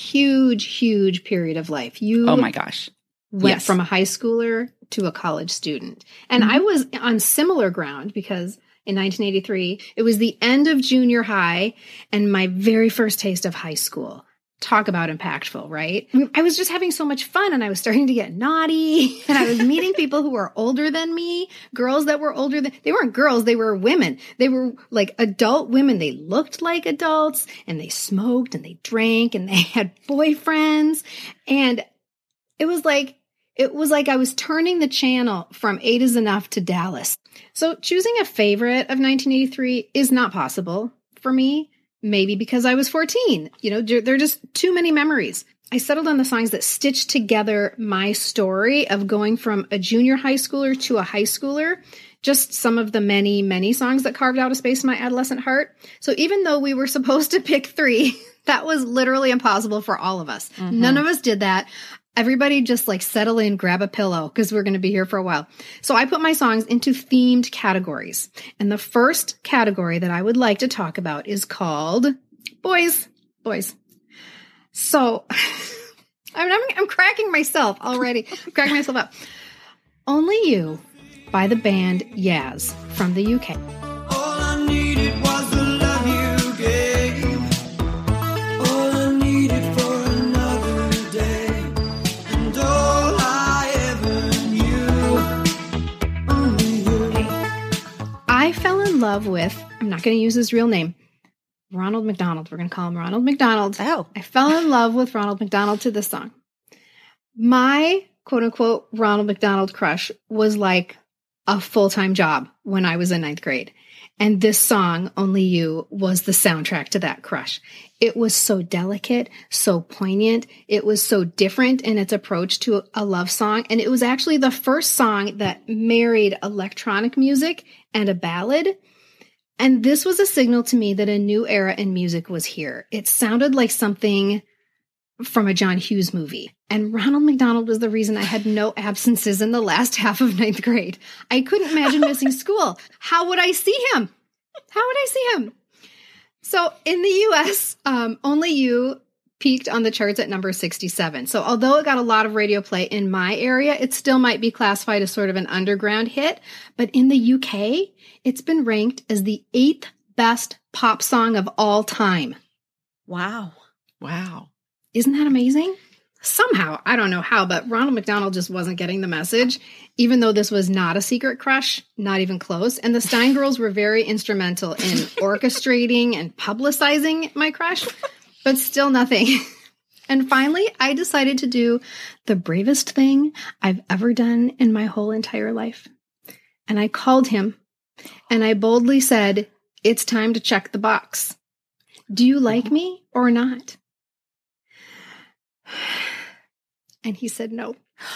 period of life. You Oh my gosh. went Yes. from a high schooler to a college student. And I was on similar ground because in 1983, it was the end of junior high and my very first taste of high school. Talk about impactful, right? I was just having so much fun and I was starting to get naughty and I was meeting people who were older than me, girls that were older than, they weren't girls, they were women. They were like adult women. They looked like adults and they smoked and they drank and they had boyfriends. And it was like I was turning the channel from 8 is Enough to Dallas. So choosing a favorite of 1983 is not possible for me. Maybe because I was 14. You know, there are just too many memories. I settled on the songs that stitched together my story of going from a junior high schooler to a high schooler. Just some of the many, many songs that carved out a space in my adolescent heart. So even though we were supposed to pick 3, that was literally impossible for all of us. None of us did that. Everybody just like settle in, grab a pillow because we're going to be here for a while. So I put my songs into themed categories. And the first category that I would like to talk about is called Boys. So I'm cracking myself already. I'm cracking myself up. Only You by the band Yaz from the UK. All I needed was the love you gave. not going to use his real name. Ronald McDonald. We're going to call him Ronald McDonald. Oh. I fell in love with Ronald McDonald to this song. My quote unquote Ronald McDonald crush was like a full-time job when I was in 9th grade. And this song, Only You, was the soundtrack to that crush. It was so delicate, so poignant. It was so different in its approach to a love song. And it was actually the first song that married electronic music and a ballad. And this was a signal to me that a new era in music was here. It sounded like something from a John Hughes movie. And Ronald McDonald was the reason I had no absences in the last half of 9th grade. I couldn't imagine missing school. How would I see him? So in the US, Only You peaked on the charts at number 67. So although it got a lot of radio play in my area, it still might be classified as sort of an underground hit. But in the UK, it's been ranked as the 8th best pop song of all time. Wow. Isn't that amazing? Somehow, I don't know how, but Ronald McDonald just wasn't getting the message, even though this was not a secret crush, not even close. And the Stein girls were very instrumental in orchestrating and publicizing my crush, but still nothing. And finally, I decided to do the bravest thing I've ever done in my whole entire life. And I called him and I boldly said, "It's time to check the box. Do you like me or not?" And he said no.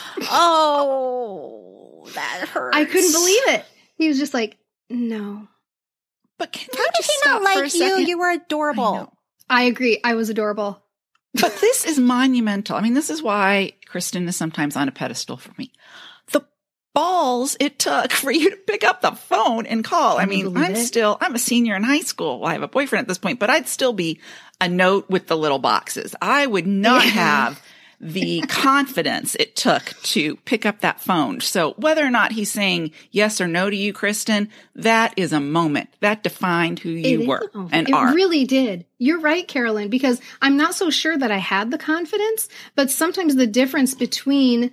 Oh, that hurts. I couldn't believe it. He was just like, no. But can How we did just he not stop for a like you? second? You were I adorable. know. I agree. I was adorable. But this is monumental. I mean, this is why Kristen is sometimes on a pedestal for me. The balls it took for you to pick up the phone and call. I mean, I'm a senior in high school. Well, I have a boyfriend at this point, but I'd still be a note with the little boxes. I would not have the confidence it took to pick up that phone. So whether or not he's saying yes or no to you, Kristen, that is a moment that defined who you were and are. It really did. You're right, Carolyn, because I'm not so sure that I had the confidence, but sometimes the difference between,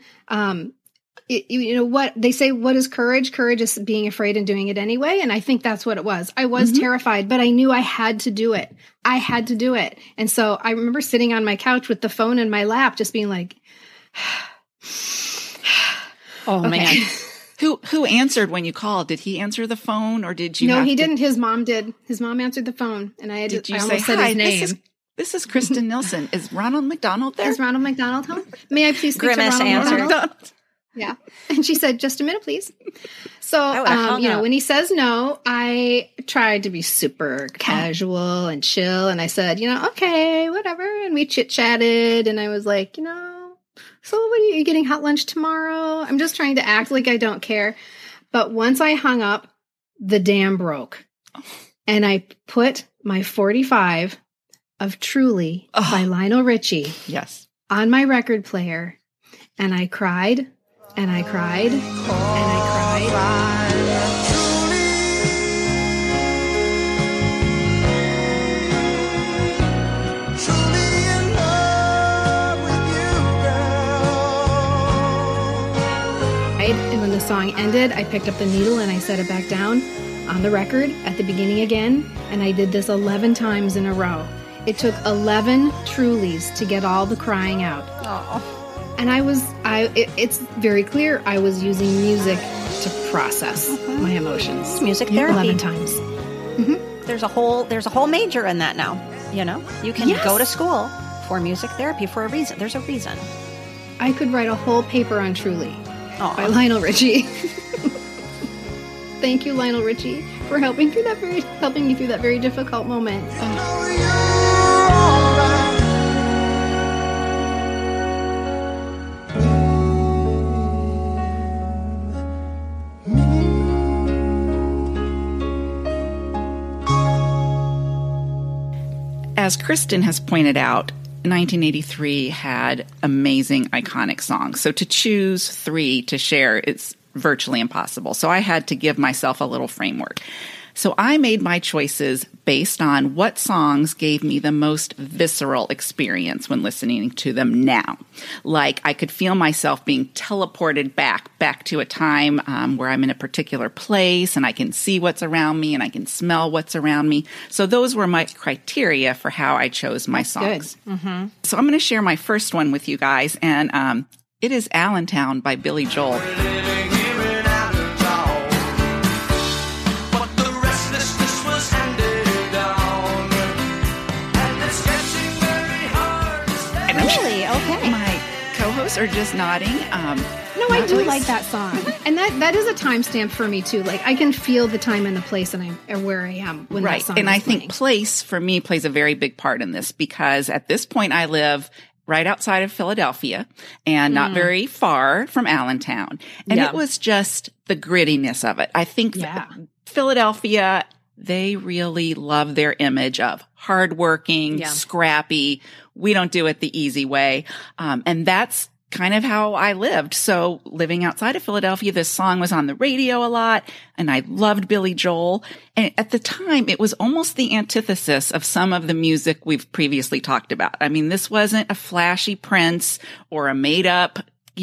what they say, what is courage? Courage is being afraid and doing it anyway. And I think that's what it was. I was terrified, but I knew I had to do it. And so I remember sitting on my couch with the phone in my lap, just being like, oh, man. Who answered when you called? Did he answer the phone or did you? No, he didn't. His mom did. His mom answered the phone and I almost said his name. This is Kristen Nilsson. Is Ronald McDonald there? Is Ronald McDonald home? May I please speak Grimace to Ronald answered. McDonald? Yeah. And she said, just a minute, please. So, when he says no, I tried to be super casual and chill. And I said, okay, whatever. And we chit-chatted. And I was like, so what are you getting hot lunch tomorrow? I'm just trying to act like I don't care. But once I hung up, the dam broke. And I put my 45 of Truly by Lionel Richie on my record player. And I cried. And I cried, and I cried. And when the song ended, I picked up the needle and I set it back down on the record at the beginning again. And I did this 11 times in a row. It took 11 Trulies to get all the crying out. Oh. And it's very clear I was using music to process my emotions. Music therapy. 11 times. Mm-hmm. There's a whole major in that now. You can go to school for music therapy for a reason. There's a reason. I could write a whole paper on Truly by Lionel Richie. Thank you, Lionel Richie, for helping me through that very difficult moment. As Kristen has pointed out, 1983 had amazing, iconic songs. So to choose 3 to share is virtually impossible. So I had to give myself a little framework. So I made my choices based on what songs gave me the most visceral experience when listening to them now. Like I could feel myself being teleported back to a time where I'm in a particular place and I can see what's around me and I can smell what's around me. So those were my criteria for how I chose my songs. Good. Mm-hmm. So I'm going to share my first one with you guys, and it is Allentown by Billy Joel. Really? Okay. My co-hosts are just nodding. No, I do like that song. And that is a timestamp for me too. Like I can feel the time and the place and where I am when that song and is I playing. think place for me plays a very big part in this because at this point I live right outside of Philadelphia and not very far from Allentown. And it was just the grittiness of it. I think Philadelphia, they really love their image of hardworking, scrappy. We don't do it the easy way. And that's kind of how I lived. So living outside of Philadelphia, this song was on the radio a lot and I loved Billy Joel. And at the time, it was almost the antithesis of some of the music we've previously talked about. I mean, this wasn't a flashy Prince or a made up,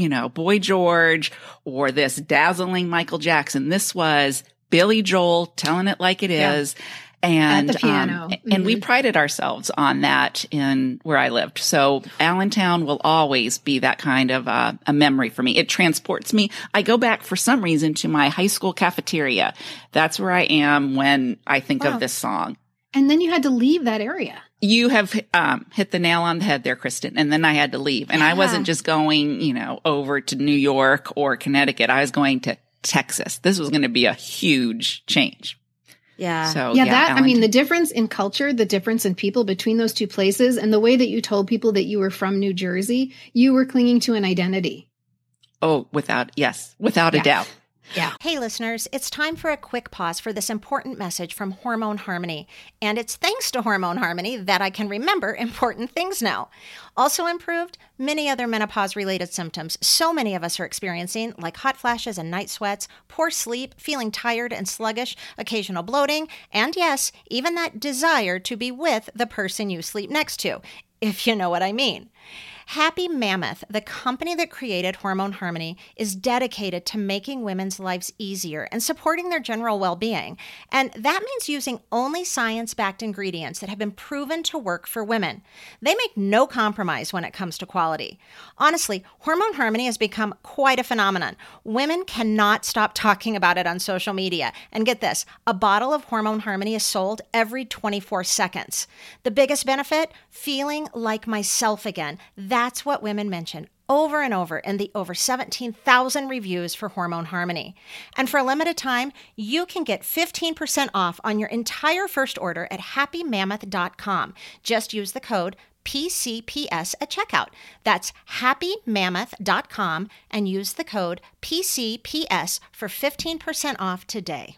Boy George or this dazzling Michael Jackson. This was Billy Joel telling it like it is. And, at the piano. And we prided ourselves on that in where I lived. So Allentown will always be that kind of a memory for me. It transports me. I go back for some reason to my high school cafeteria. That's where I am when I think of this song. And then you had to leave that area. You have hit the nail on the head there, Kristen. And then I had to leave. And I wasn't just going, over to New York or Connecticut. I was going to Texas. This was going to be a huge change. Yeah. So, the difference in culture, the difference in people between those two places, and the way that you told people that you were from New Jersey, you were clinging to an identity. Oh, without a doubt. Yeah. Hey, listeners, it's time for a quick pause for this important message from Hormone Harmony. And it's thanks to Hormone Harmony that I can remember important things now. Also improved, many other menopause-related symptoms so many of us are experiencing, like hot flashes and night sweats, poor sleep, feeling tired and sluggish, occasional bloating, and yes, even that desire to be with the person you sleep next to, if you know what I mean. Happy Mammoth, the company that created Hormone Harmony, is dedicated to making women's lives easier and supporting their general well-being. And that means using only science-backed ingredients that have been proven to work for women. They make no compromise when it comes to quality. Honestly, Hormone Harmony has become quite a phenomenon. Women cannot stop talking about it on social media. And get this, a bottle of Hormone Harmony is sold every 24 seconds. The biggest benefit? Feeling like myself again. That's what women mention over and over in the over 17,000 reviews for Hormone Harmony. And for a limited time, you can get 15% off on your entire first order at happymammoth.com. Just use the code PCPS at checkout. That's happymammoth.com and use the code PCPS for 15% off today.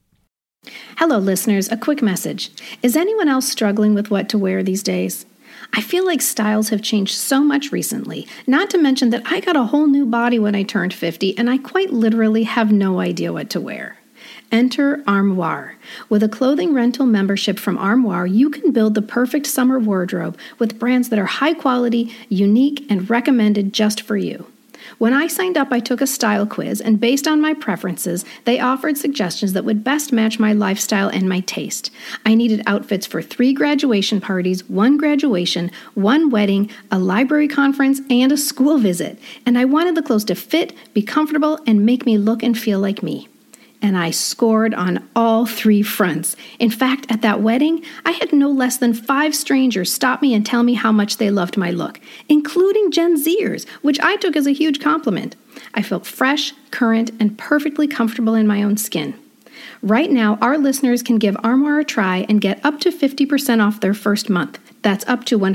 Hello, listeners. A quick message. Is anyone else struggling with what to wear these days? I feel like styles have changed so much recently, not to mention that I got a whole new body when I turned 50, and I quite literally have no idea what to wear. Enter Armoire. With a clothing rental membership from Armoire, you can build the perfect summer wardrobe with brands that are high quality, unique, and recommended just for you. When I signed up, I took a style quiz, and based on my preferences, they offered suggestions that would best match my lifestyle and my taste. I needed outfits for 3 graduation parties, 1 graduation, 1 wedding, a library conference, and a school visit. And I wanted the clothes to fit, be comfortable, and make me look and feel like me. And I scored on all 3 fronts. In fact, at that wedding, I had no less than 5 strangers stop me and tell me how much they loved my look, including Gen Zers, which I took as a huge compliment. I felt fresh, current, and perfectly comfortable in my own skin. Right now, our listeners can give Armoire a try and get up to 50% off their first month. That's up to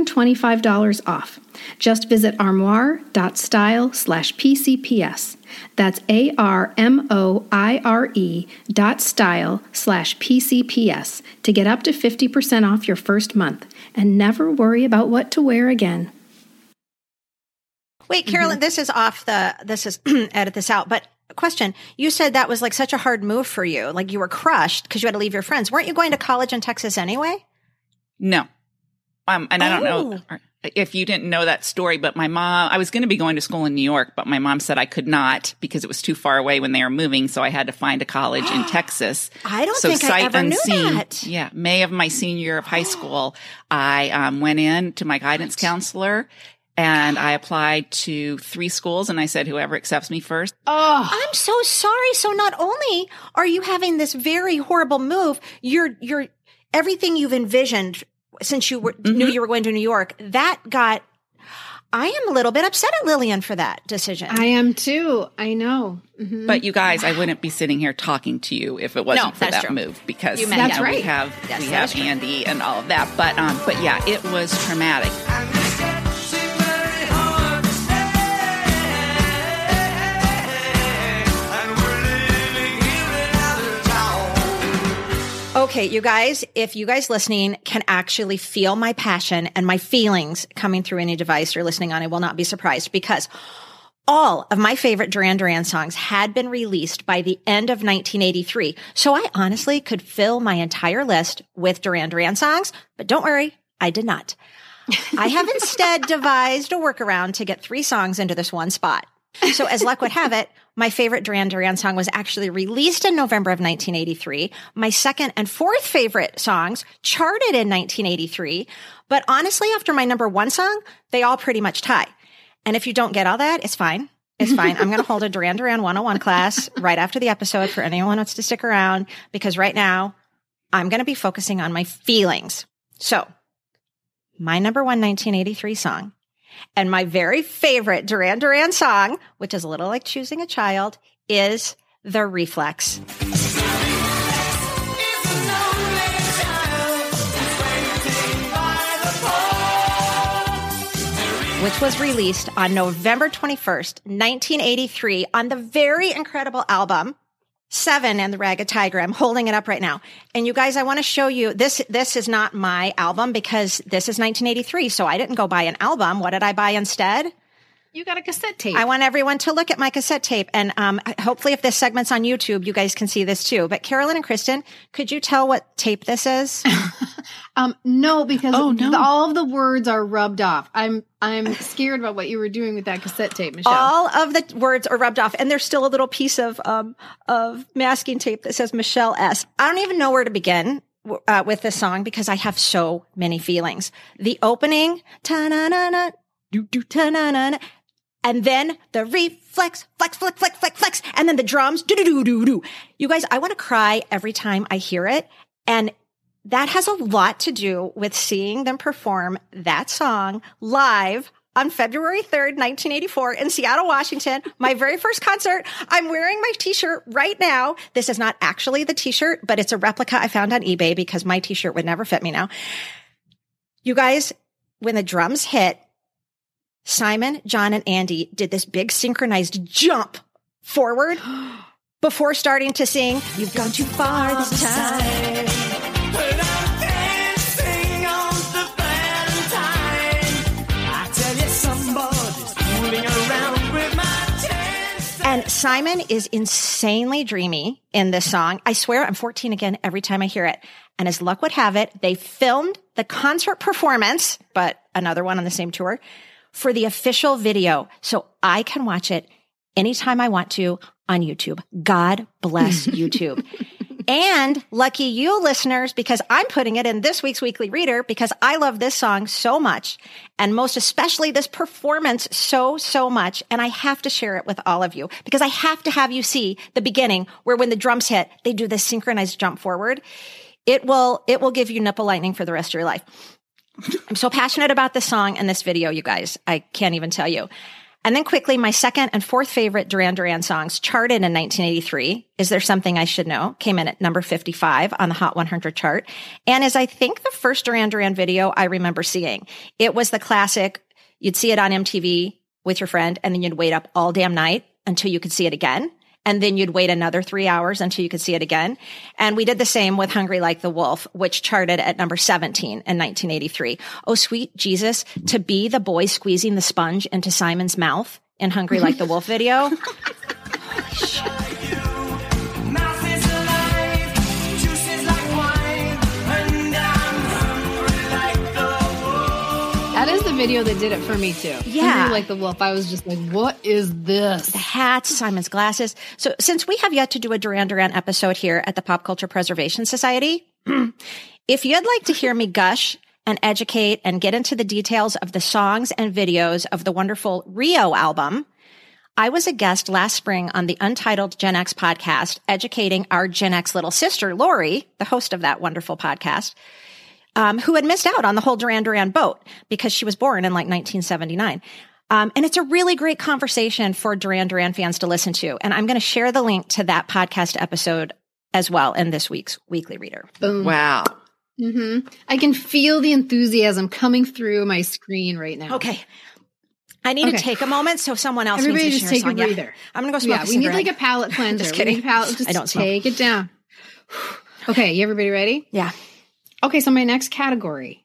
$125 off. Just visit armoire.style/PCPS. That's ARMOIRE.style/PCPS to get up to 50% off your first month and never worry about what to wear again. Wait, Carolyn, this is edit this out, but question. You said that was like such a hard move for you. Like you were crushed because you had to leave your friends. Weren't you going to college in Texas anyway? No. And I don't know if you didn't know that story, but my mom, I was going to be going to school in New York, but my mom said I could not because it was too far away when they were moving. So I had to find a college in Texas. I don't think I ever knew that. Yeah. May of my senior year of high school, I went in to my guidance counselor and I applied to 3 schools and I said, whoever accepts me first. Oh, I'm so sorry. So not only are you having this very horrible move, you're everything you've envisioned since you knew you were going to New York, I am a little bit upset at Lillian for that decision. I am too. I know. Mm-hmm. But you guys, I wouldn't be sitting here talking to you if it wasn't for that move because we have Andy and all of that. But yeah, it was traumatic. Okay, you guys, if you guys listening can actually feel my passion and my feelings coming through any device you're listening on, I will not be surprised because all of my favorite Duran Duran songs had been released by the end of 1983. So I honestly could fill my entire list with Duran Duran songs, but don't worry, I did not. I have instead devised a workaround to get 3 songs into this one spot. So as luck would have it, my favorite Duran Duran song was actually released in November of 1983. My second and fourth favorite songs charted in 1983. But honestly, after my number 1 song, they all pretty much tie. And if you don't get all that, it's fine. It's fine. I'm going to hold a Duran Duran 101 class right after the episode for anyone who wants to stick around, because right now I'm going to be focusing on my feelings. So my number 1 1983 song and my very favorite Duran Duran song, which is a little like choosing a child, is The Reflex. Which was released on November 21st, 1983 on the very incredible album, 7 and the Ragged Tiger. I'm holding it up right now. And you guys, I want to show you, this is not my album because this is 1983. So I didn't go buy an album. What did I buy instead? You got a cassette tape. I want everyone to look at my cassette tape. And hopefully if this segment's on YouTube, you guys can see this too. But Carolyn and Kristen, could you tell what tape this is? No, because all of the words are rubbed off. I'm scared about what you were doing with that cassette tape, Michelle. All of the words are rubbed off, and there's still a little piece of masking tape that says Michelle S. I don't even know where to begin with this song because I have so many feelings. The opening, ta-na-na-na, do-do-ta-na-na-na, and then the reflex, flex, flex, flex, flex, flex, and then the drums, do-do-do-do-do. You guys, I want to cry every time I hear it, and that has a lot to do with seeing them perform that song live on February 3rd, 1984 in Seattle, Washington. My very first concert. I'm wearing my t-shirt right now. This is not actually the t-shirt, but it's a replica I found on eBay because my t-shirt would never fit me now. You guys, when the drums hit, Simon, John, and Andy did this big synchronized jump forward before starting to sing, "You've Gone Too Far This Time." And Simon is insanely dreamy in this song. I swear I'm 14 again every time I hear it. And as luck would have it, they filmed the concert performance, but another one on the same tour, for the official video. So I can watch it anytime I want to on YouTube. God bless YouTube. And lucky you listeners, because I'm putting it in this week's Weekly Reader because I love this song so much, and most especially this performance so much. And I have to share it with all of you because I have to have you see the beginning where when the drums hit, they do this synchronized jump forward. It will give you nipple lightning for the rest of your life. I'm so passionate about this song and this video, you guys. I can't even tell you. And then quickly, my second and fourth favorite Duran Duran songs charted in 1983. Is There Something I Should Know? Came in at number 55 on the Hot 100 chart. And is I think the first Duran Duran video I remember seeing. It was the classic, you'd see it on MTV with your friend, and then you'd wait up all damn night until you could see it again. And then you'd wait another 3 hours until you could see it again. And we did the same with Hungry Like the Wolf, which charted at number 17 in 1983. Oh, sweet Jesus, to be the boy squeezing the sponge into Simon's mouth in Hungry Like the Wolf video. Holy gosh. Mouth is alive, juice is like wine, and I'm hungry like the wolf. That is the video that did it for me too. Yeah. Hungry Like the Wolf. I was just like, what is this? The hats, Simon's glasses. So since we have yet to do a Duran Duran episode here at the Pop Culture Preservation Society, if you'd like to hear me gush and educate and get into the details of the songs and videos of the wonderful Rio album, I was a guest last spring on the Untitled Gen X podcast, educating our Gen X little sister, Lori, the host of that wonderful podcast, who had missed out on the whole Duran Duran boat because she was born in like 1979. And it's a really great conversation for Duran Duran fans to listen to. And I'm going to share the link to that podcast episode as well in this week's Weekly Reader. Boom. Wow. I can feel the enthusiasm coming through my screen right now. Okay. I need to take a moment so someone else Everybody needs to just share take a song. Yeah. breather. I'm going to go smoke Yeah, a we need cigarette. like a palate cleanser. Just We kidding. need a palate, just I don't smoke. take it down. Okay, you everybody ready? Yeah. Okay, so my next category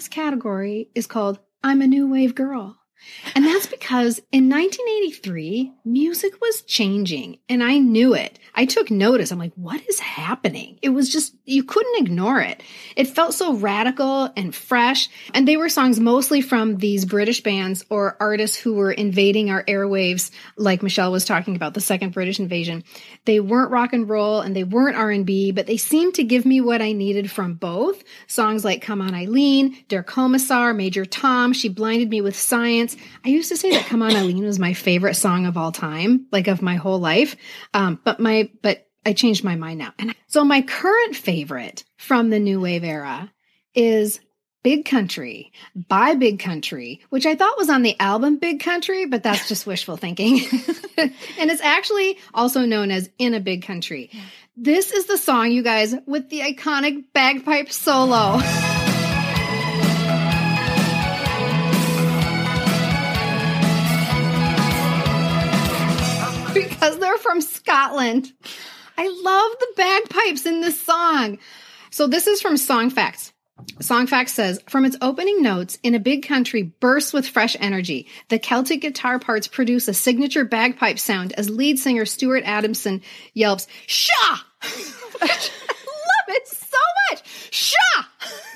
is called I'm a New Wave Girl. And that's because in 1983, music was changing and I knew it. I took notice. I'm like, what is happening? It was just, you couldn't ignore it. It felt so radical and fresh. And they were songs mostly from these British bands or artists who were invading our airwaves, like Michelle was talking about, the second British invasion. They weren't rock and roll and they weren't R&B, but they seemed to give me what I needed from both. Songs like Come On Eileen, Der Kommissar, Major Tom, She Blinded Me with Science. I used to say that Come On Eileen was my favorite song of all time, like of my whole life. But I changed my mind now. And so my current favorite from the New Wave era is Big Country by Big Country, which I thought was on the album Big Country, but that's just wishful thinking. And it's actually also known as In a Big Country. This is the song, you guys, with the iconic bagpipe solo. Because they're from Scotland. I love the bagpipes in this song. So this is from Song Facts. Song Facts says, from its opening notes, In a Big Country bursts with fresh energy. The Celtic guitar parts produce a signature bagpipe sound as lead singer Stuart Adamson yelps, "Shah!" I love it so much. Shah!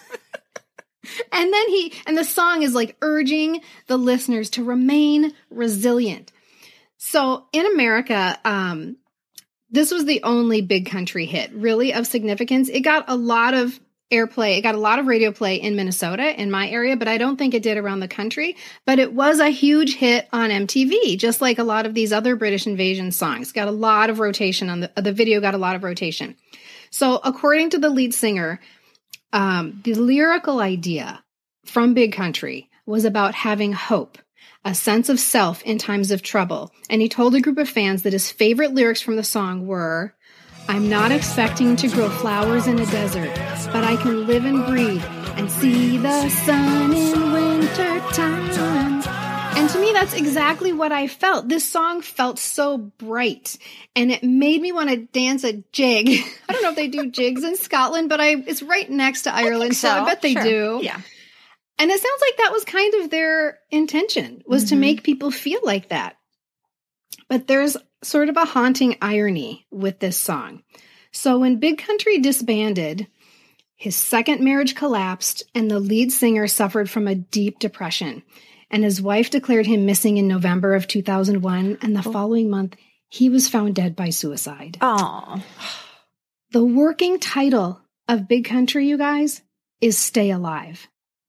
And the song is like urging the listeners to remain resilient. So in America, this was the only Big Country hit really of significance. It got a lot of airplay. It got a lot of radio play in Minnesota, in my area, but I don't think it did around the country. But it was a huge hit on MTV, just like a lot of these other British invasion songs. Got a lot of rotation on the video got a lot of rotation. So according to the lead singer, the lyrical idea from Big Country was about having hope, a sense of self in times of trouble. And he told a group of fans that his favorite lyrics from the song were, I'm not expecting to grow flowers in a desert, but I can live and breathe and see the sun in winter time. And to me, that's exactly what I felt. This song felt so bright and it made me want to dance a jig. I don't know if they do jigs in Scotland, but it's right next to Ireland, so I bet they do. Yeah. And it sounds like that was kind of their intention, was to make people feel like that. But there's sort of a haunting irony with this song. So when Big Country disbanded, his second marriage collapsed and the lead singer suffered from a deep depression. And his wife declared him missing in November of 2001. And the following month, he was found dead by suicide. Oh. The working title of Big Country, you guys, is Stay Alive.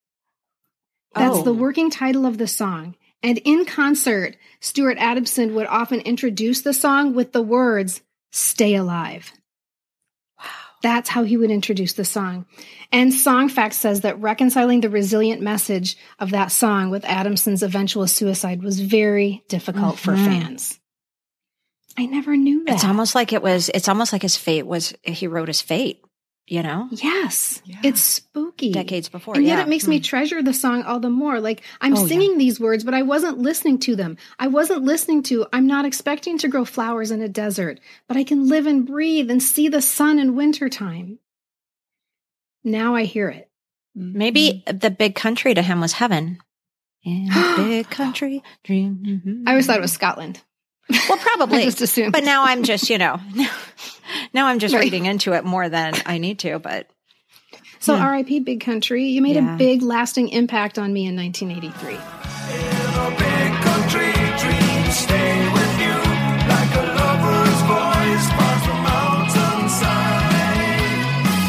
That's the working title of the song. And in concert, Stuart Adamson would often introduce the song with the words, Stay Alive. Wow. That's how he would introduce the song. And Song Facts says that reconciling the resilient message of that song with Adamson's eventual suicide was very difficult for fans. I never knew that. It's almost like his fate was, he wrote his fate, you know? Yes. Yeah. It's spooky. Decades before, and yet it makes me treasure the song all the more. Like, I'm singing these words, but I wasn't listening to them. I wasn't listening to, I'm not expecting to grow flowers in a desert, but I can live and breathe and see the sun in wintertime. Now I hear it. Maybe the Big Country to him was heaven. In a big country, dream. I always thought it was Scotland. Well, probably. I just assumed. But now I'm just, now I'm just reading into it more than I need to. But So R.I.P. Big Country. You made Yeah. a big lasting impact on me in 1983. In a big country, dreams stay with you like a lover's voice falls from mountainside.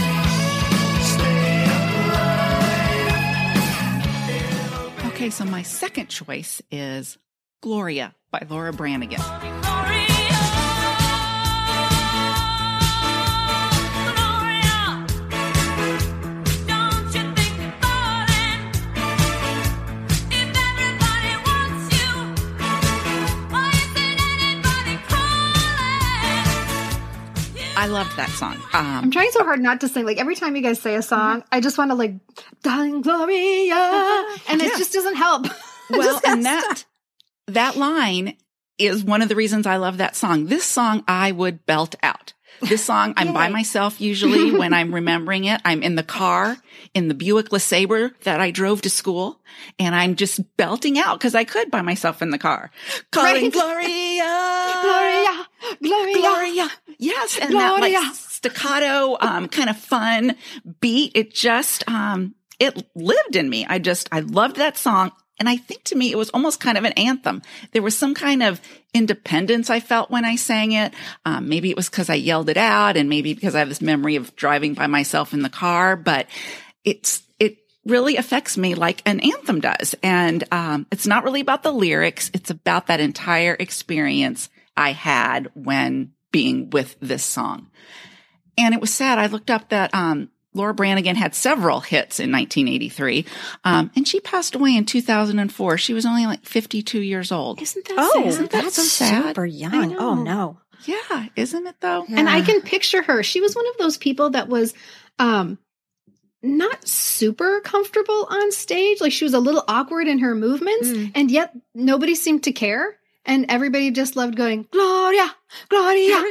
Stay alive. Okay, so my second choice is Gloria by Laura Branigan. I loved that song. I'm trying so hard not to sing. Like every time you guys say a song, I just want to like, Darling Gloria, and it just doesn't help. Well, and that line is one of the reasons I love that song. This song I would belt out. This song, I'm by myself usually when I'm remembering it. I'm in the car, in the Buick LeSabre that I drove to school, and I'm just belting out because I could by myself in the car. Calling Right. Gloria! Gloria, Gloria. Gloria. Yes. And that Gloria. like staccato, kind of fun beat. It just, it lived in me. I loved that song. And I think to me, it was almost kind of an anthem. There was some kind of independence I felt when I sang it. Maybe it was because I yelled it out and maybe because I have this memory of driving by myself in the car, but it really affects me like an anthem does. And, it's not really about the lyrics. It's about that entire experience I had when being with this song. And it was sad. I looked up that, Laura Branigan had several hits in 1983, and she passed away in 2004. She was only like 52 years old. Isn't that oh, sad? Isn't that that's so sad? super I young. know. Oh no. Yeah, isn't it though? And I can picture her. She was one of those people that was not super comfortable on stage. Like she was a little awkward in her movements, and yet nobody seemed to care. And everybody just loved going, Gloria, Gloria.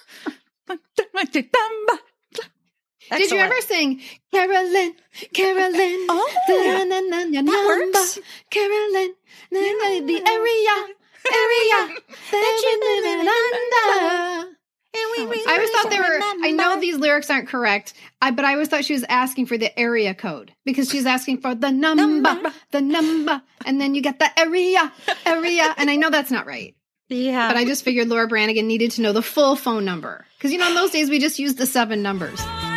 Did you ever sing Carolyn, Carolyn? Oh, that works. Carolyn, the area that you living under. I always thought they were, I know these lyrics aren't correct, but I always thought she was asking for the area code because she's asking for the number, and then you get the area, and I know that's not right. Yeah. But I just figured Laura Branigan needed to know the full phone number. Because, in those days we just used the 7 numbers.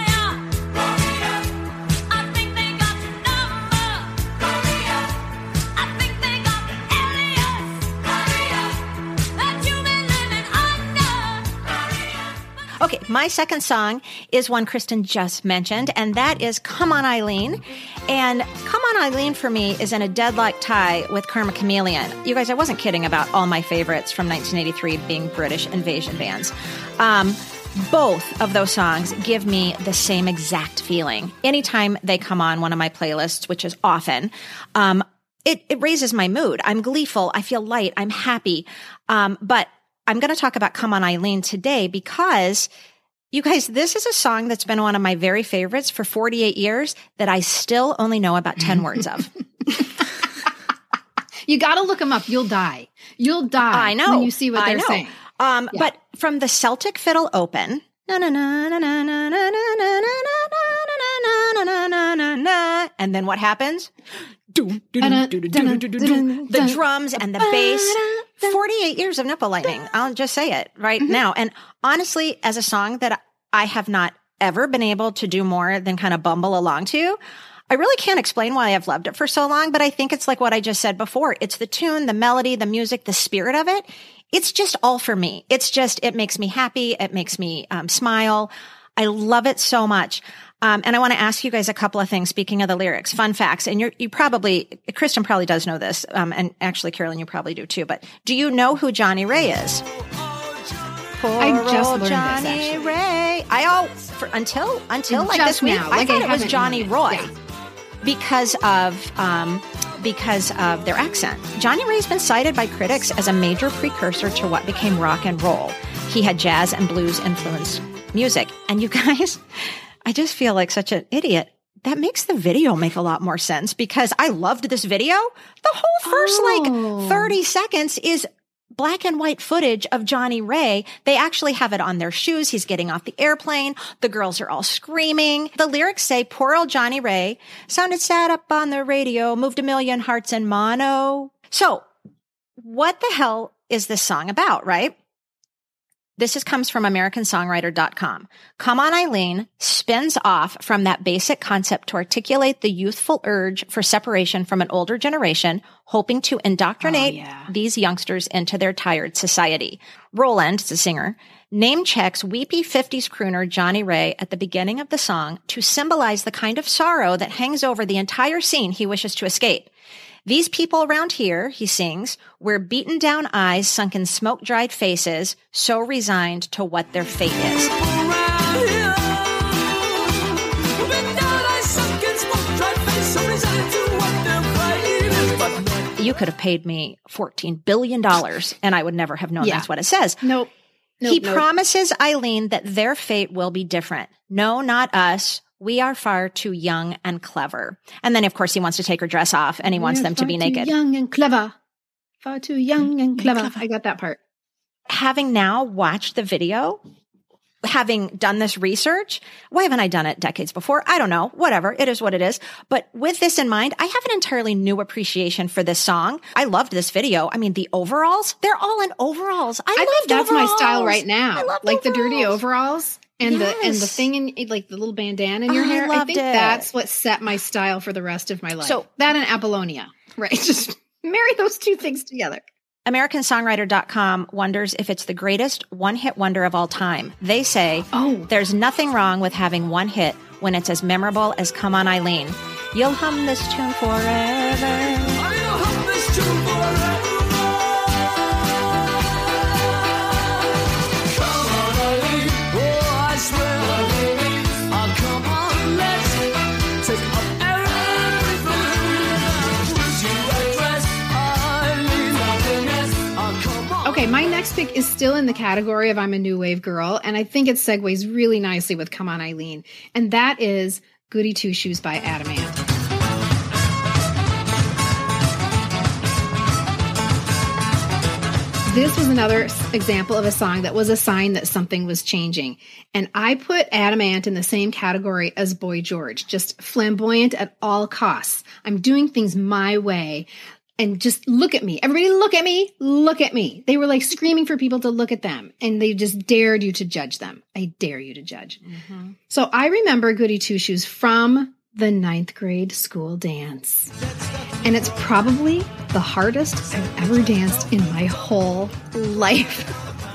Okay, my second song is one Kristen just mentioned, and that is Come On Eileen. And Come On Eileen for me is in a deadlock tie with Karma Chameleon. You guys, I wasn't kidding about all my favorites from 1983 being British invasion bands. Both of those songs give me the same exact feeling. Anytime they come on one of my playlists, which is often, it raises my mood. I'm gleeful. I feel light. I'm happy. But I'm going to talk about Come On Eileen today because, you guys, this is a song that's been one of my very favorites for 48 years that I still only know about 10 words of. You got to look them up. You'll die. You'll die I know. when you see what I they're know. saying. But from the Celtic Fiddle Open, and then what happens? The drums and the bass. 48 years of nipple lightning. I'll just say it right now. And honestly, as a song that I have not ever been able to do more than kind of bumble along to, I really can't explain why I've loved it for so long, but I think it's like what I just said before. It's the tune, the melody, the music, the spirit of it. It's just all for me. It makes me happy. It makes me smile. I love it so much. And I want to ask you guys a couple of things. Speaking of the lyrics, fun facts, and you probably, Kristen probably does know this. And actually, Carolyn, you probably do too, but do you know who Johnny Ray is? I just learned Johnny this, actually. Ray. Until like Just this week, now. I Like, thought I it was haven't Johnny known it. Roy. Yeah. Because of their accent. Johnny Ray's been cited by critics as a major precursor to what became rock and roll. He had jazz and blues influenced music. And you guys, I just feel like such an idiot. That makes the video make a lot more sense because I loved this video. The whole first 30 seconds is black and white footage of Johnny Ray. They actually have it on their shoes. He's getting off the airplane. The girls are all screaming. The lyrics say, poor old Johnny Ray sounded sad up on the radio, moved a million hearts in mono. So what the hell is this song about, right? This comes from AmericanSongwriter.com. Come On Eileen spins off from that basic concept to articulate the youthful urge for separation from an older generation, hoping to indoctrinate these youngsters into their tired society. Roland, the singer, name checks weepy 50s crooner Johnny Ray at the beginning of the song to symbolize the kind of sorrow that hangs over the entire scene he wishes to escape. These people around here, he sings, wear beaten down eyes, sunken smoke-dried faces, so resigned to what their fate is. You could have paid me $14 billion and I would never have known that's what it says. Nope. He promises Eileen that their fate will be different. No, not us. We are far too young and clever. And then, of course, he wants to take her dress off and he wants them to be naked. Young and clever. Far too young and clever. I got that part. Having now watched the video, having done this research, why haven't I done it decades before? I don't know. Whatever. It is what it is. But with this in mind, I have an entirely new appreciation for this song. I loved this video. I mean, the overalls, they're all in overalls. I think that's overalls. My style right now. I love like overalls. the dirty overalls. And the thing in like the little bandana in your hair. I think that's what set my style for the rest of my life. So that and Apollonia, right? Just marry those two things together. AmericanSongwriter.com wonders if it's the greatest one-hit wonder of all time. They say, there's nothing wrong with having one hit when it's as memorable as Come On Eileen. You'll hum this tune forever. I'll hum this tune forever. Okay, my next pick is still in the category of I'm a new wave girl, and I think it segues really nicely with Come On Eileen, and that is Goody Two Shoes by Adamant. This was another example of a song that was a sign that something was changing, and I put Adamant in the same category as Boy George, just flamboyant at all costs. I'm doing things my way. And just look at me. Everybody look at me. Look at me. They were like screaming for people to look at them. And they just dared you to judge them. I dare you to judge. Mm-hmm. So I remember Goody Two Shoes from the 9th grade school dance. And it's probably the hardest I've ever danced in my whole life.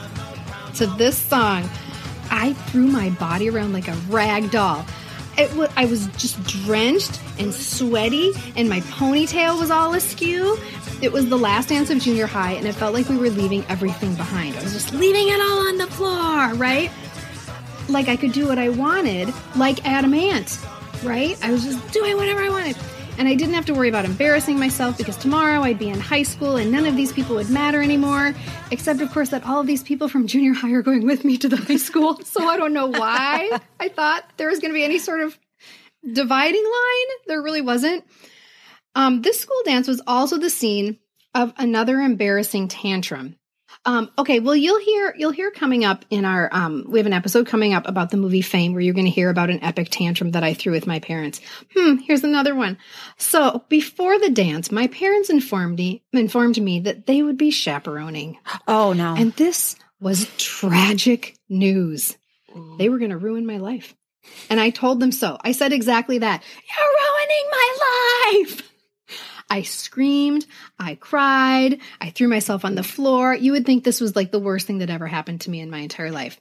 To this song, I threw my body around like a rag doll. I was just drenched and sweaty, and my ponytail was all askew. It was the last dance of junior high, and it felt like we were leaving everything behind. I was just leaving it all on the floor, right? Like I could do what I wanted, like Adamant, right? I was just doing whatever I wanted. And I didn't have to worry about embarrassing myself because tomorrow I'd be in high school and none of these people would matter anymore, except, of course, that all of these people from junior high are going with me to the high school. So I don't know why I thought there was going to be any sort of dividing line. There really wasn't. This school dance was also the scene of another embarrassing tantrum. Okay, well, you'll hear coming up in our, we have an episode coming up about the movie Fame where you're going to hear about an epic tantrum that I threw with my parents. Here's another one. So before the dance, my parents informed me that they would be chaperoning. Oh, no. And this was tragic news. They were going to ruin my life. And I told them so. I said exactly that. You're ruining my life. I screamed, I cried, I threw myself on the floor. You would think this was like the worst thing that ever happened to me in my entire life.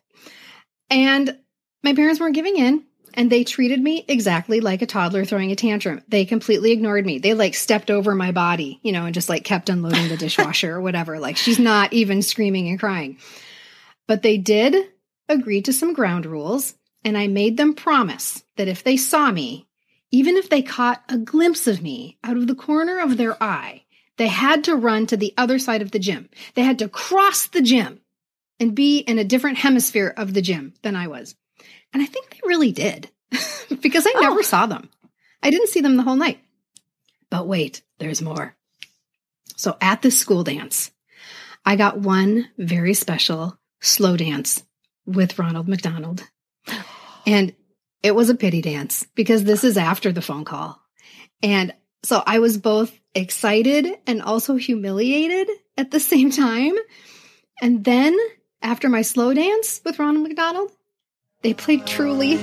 And my parents weren't giving in, and they treated me exactly like a toddler throwing a tantrum. They completely ignored me. They like stepped over my body, and just like kept unloading the dishwasher or whatever. Like she's not even screaming and crying. But they did agree to some ground rules, and I made them promise that if they saw me, even if they caught a glimpse of me out of the corner of their eye, they had to run to the other side of the gym. They had to cross the gym and be in a different hemisphere of the gym than I was. And I think they really did because I never saw them. I didn't see them the whole night. But wait, there's more. So at this school dance, I got one very special slow dance with Ronald McDonald. And it was a pity dance because this is after the phone call. And so I was both excited and also humiliated at the same time. And then after my slow dance with Ronald McDonald, they played Truly.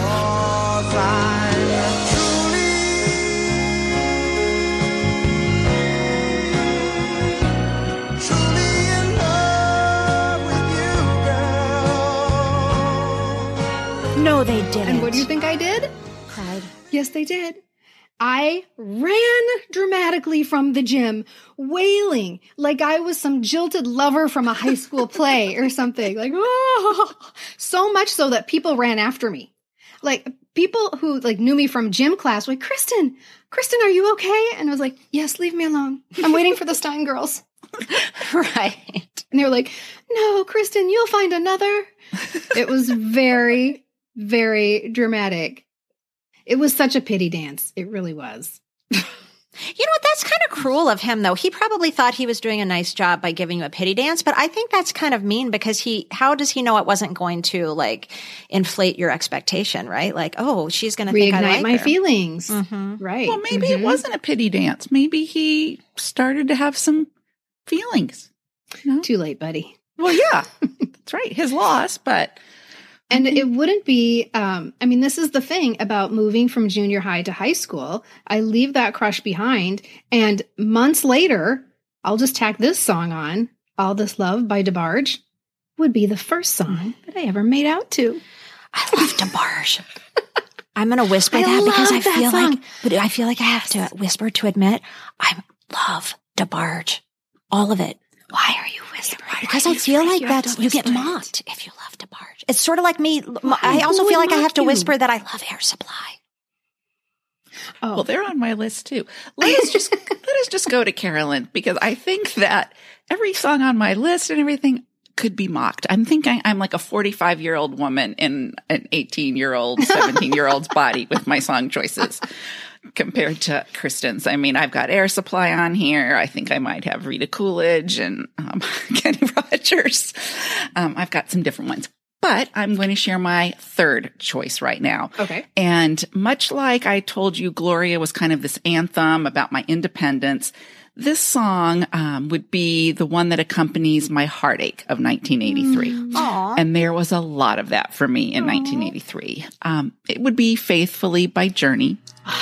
No, they didn't. And what do you think I did? Cried. Yes, they did. I ran dramatically from the gym, wailing like I was some jilted lover from a high school play or something. Like, oh, so much so that people ran after me. Like people who like knew me from gym class, were like, Kristen, are you okay? And I was like, yes, leave me alone. I'm waiting for the Stein girls. Right. And they were like, no, Kristen, you'll find another. It was very, very dramatic. It was such a pity dance. It really was. You know what? That's kind of cruel of him, though. He probably thought he was doing a nice job by giving you a pity dance, but I think that's kind of mean because how does he know it wasn't going to like inflate your expectation, right? Like, oh, she's going to think I like my her. feelings. Mm-hmm. Right. Well, maybe it wasn't a pity dance. Maybe he started to have some feelings. You know? Too late, buddy. Well, yeah, that's right. His loss, but... And it wouldn't be, this is the thing about moving from junior high to high school. I leave that crush behind, and months later, I'll just tack this song on. All This Love by DeBarge would be the first song that I ever made out to. I love DeBarge. I'm going to whisper that because I feel like I have to whisper to admit I love DeBarge. All of it. Why are you whispering? Because I feel like you get mocked if you love DeBarge. It's sort of like me. I also feel like I have to whisper that I love Air Supply. Oh, well, they're on my list too. Let us just go to Carolyn because I think that every song on my list and everything could be mocked. I'm thinking I'm like a 45-year-old woman in an 18-year-old, 17-year-old's body with my song choices compared to Kristen's. I mean, I've got Air Supply on here. I think I might have Rita Coolidge and Kenny Rogers. I've got some different ones. But I'm going to share my third choice right now. Okay. And much like I told you, Gloria was kind of this anthem about my independence, this song would be the one that accompanies my heartache of 1983. And there was a lot of that for me in 1983. It would be Faithfully by Journey.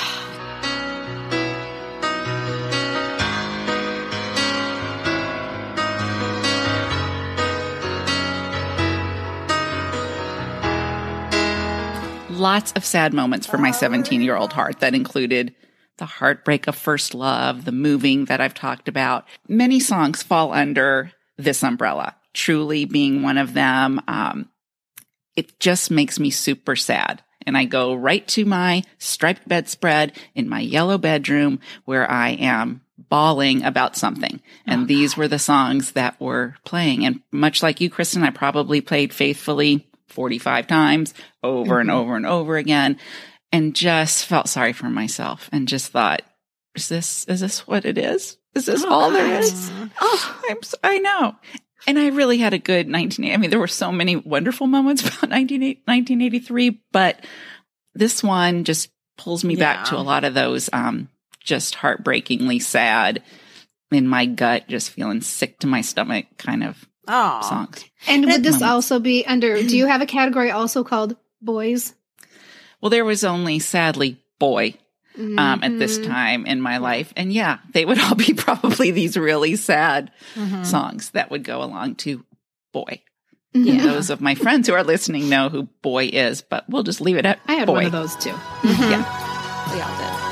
Lots of sad moments for my 17-year-old heart that included the heartbreak of first love, the moving that I've talked about. Many songs fall under this umbrella, Truly being one of them. It just makes me super sad. And I go right to my striped bedspread in my yellow bedroom where I am bawling about something. And these were the songs that were playing. And much like you, Kristen, I probably played Faithfully 45 times over and over and over again, and just felt sorry for myself and just thought, is this what it is? Is this all there is? I know. And I really had a good 1980. I mean, there were so many wonderful moments about 1983, but this one just pulls me back to a lot of those just heartbreakingly sad, in my gut, just feeling sick to my stomach kind of songs. And would this also be under, do you have a category also called boys? Well, there was only, sadly, boy at this time in my life. And yeah, they would all be probably these really sad songs that would go along to boy. Yeah. Those of my friends who are listening know who boy is, but we'll just leave it at I had boy. one of those too. Yeah. We all did. Yeah.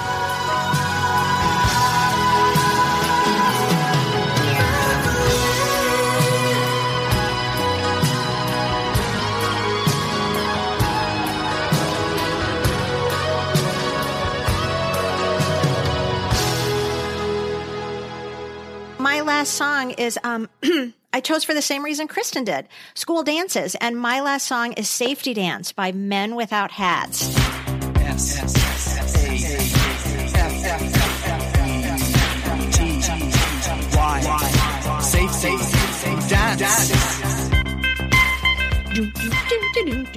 My last song is I chose for the same reason Kristen did, school dances, and my last song is Safety Dance by Men Without Hats. Safe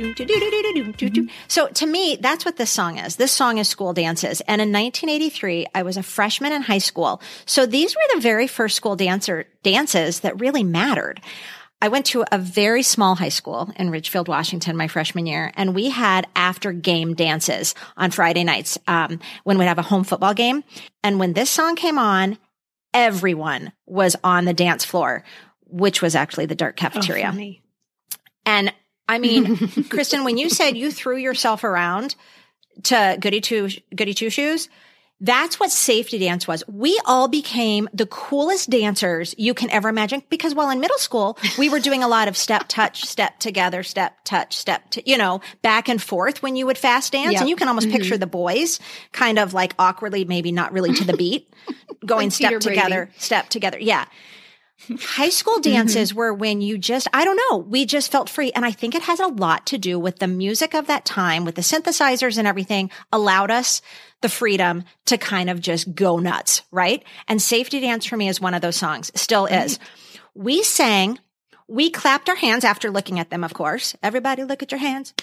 So to me, that's what this song is. This song is school dances. And in 1983, I was a freshman in high school. So these were the very first school dances that really mattered. I went to a very small high school in Ridgefield, Washington, my freshman year, and we had after game dances on Friday nights when we'd have a home football game. And when this song came on, everyone was on the dance floor, which was actually the dark cafeteria. Oh, funny. And I mean, Kristen, when you said you threw yourself around to Goody Two Shoes, that's what safety dance was. We all became the coolest dancers you can ever imagine because while in middle school, we were doing a lot of step, touch, step together, step, touch, step, back and forth when you would fast dance. Yep. And you can almost picture the boys kind of like awkwardly, maybe not really to the beat, going Like step Peter together, Brady. step together. Yeah. High school dances were when you just, I don't know, we just felt free. And I think it has a lot to do with the music of that time, with the synthesizers and everything, allowed us the freedom to kind of just go nuts, right? And Safety Dance for me is one of those songs, still is. We sang, we clapped our hands after looking at them, of course. Everybody look at your hands.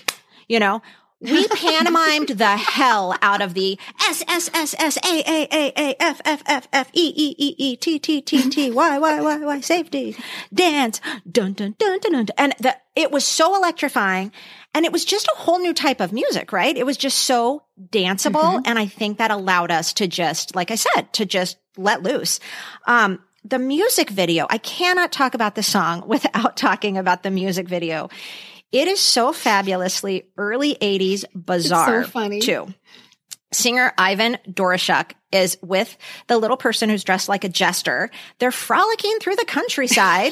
We pantomimed the hell out of the S S S S A A A A F F F F E E E E T T T T Y safety dance dun dun dun dun dun, and it was so electrifying, and it was just a whole new type of music, right? It was just so danceable, and I think that allowed us to just, like I said, to just let loose. The music video, I cannot talk about the song without talking about the music video. It is so fabulously early 80s bizarre, It's so funny. too. Singer Ivan Doroshuk is with the little person who's dressed like a jester. They're frolicking through the countryside,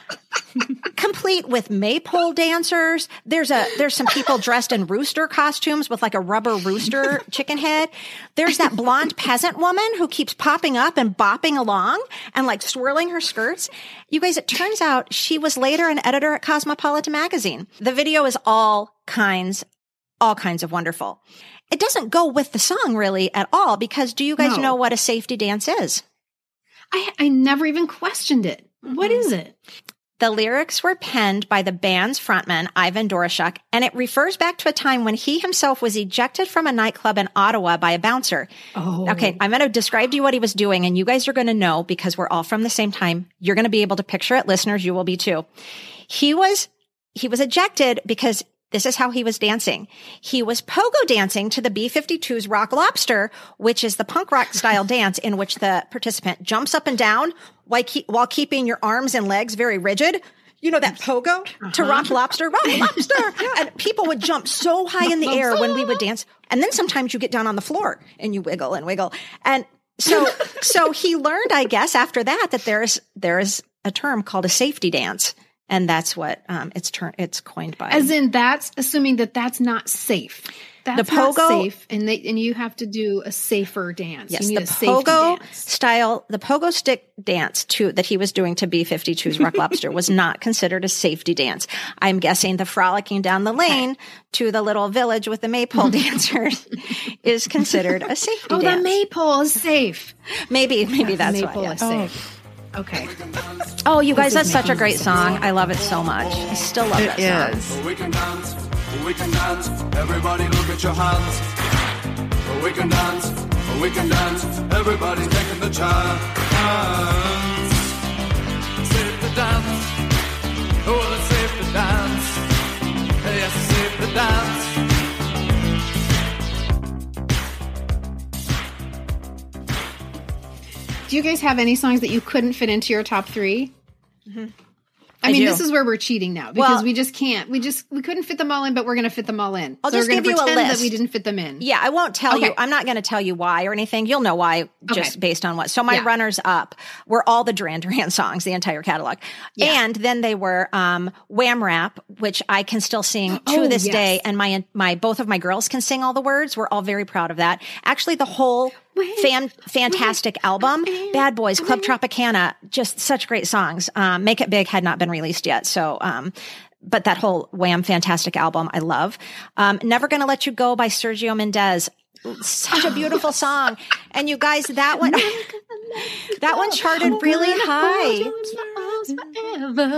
complete with maypole dancers. There's some people dressed in rooster costumes with like a rubber rooster chicken head. There's that blonde peasant woman who keeps popping up and bopping along and like swirling her skirts. You guys, it turns out she was later an editor at Cosmopolitan magazine. The video is all kinds of wonderful. It doesn't go with the song really at all because do you guys No. know what a safety dance is? I never even questioned it. What is it? The lyrics were penned by the band's frontman, Ivan Doroshuk, and it refers back to a time when he himself was ejected from a nightclub in Ottawa by a bouncer. Oh. Okay, I'm going to describe to you what he was doing, and you guys are going to know because we're all from the same time. You're going to be able to picture it. Listeners, you will be too. He was ejected because this is how he was dancing. He was pogo dancing to the B-52's Rock Lobster, which is the punk rock style dance in which the participant jumps up and down while keeping your arms and legs very rigid. You know that pogo to Rock Lobster? Rock Lobster! And people would jump so high in the air when we would dance. And then sometimes you get down on the floor and you wiggle and wiggle. And so he learned, I guess, after that there is a term called a safety dance. And that's what it's coined by. As in, that's assuming that that's not safe. That's The not pogo- safe, and you have to do a safer dance. Yes, you the need a safety pogo dance. style, the pogo stick dance that he was doing to B-52's Rock Lobster was not considered a safety dance. I'm guessing the frolicking down the lane to the little village with the maypole dancers is considered a safety Oh, dance. the maypole is safe. Maybe that's the why. maypole Yeah. is safe. Okay. Oh, you guys, This is that's such a making great me so song. sad. I love it so much. I still love that It song. is. We can dance, everybody look at your hands. We can dance, everybody's taking the chance. Safe to dance, oh, it's safe to dance. Yes, it's safe to dance. Do you guys have any songs that you couldn't fit into your top three? I mean, do. this is where we're cheating now because Well- we just can't. We couldn't fit them all in, but we're going to fit them all in. I'll So just we're gonna give you a pretend list. that we didn't fit them in. Yeah, I won't tell you. Okay. I'm not going to tell you why or anything. You'll know why just Okay. based on what. So my Yeah. runners up were all the Duran Duran songs, the entire catalog. Yeah. And then they were Wham Rap, which I can still sing to Oh, this yes. day. And my both of my girls can sing all the words. We're all very proud of that. Actually, the whole fantastic album, Bad Boys, Club Tropicana, just such great songs. Make It Big had not been released yet. So, but that whole Wham fantastic album, I love. Never Gonna Let You Go by Sergio Mendes. Such a beautiful song. And you guys, that one charted really high.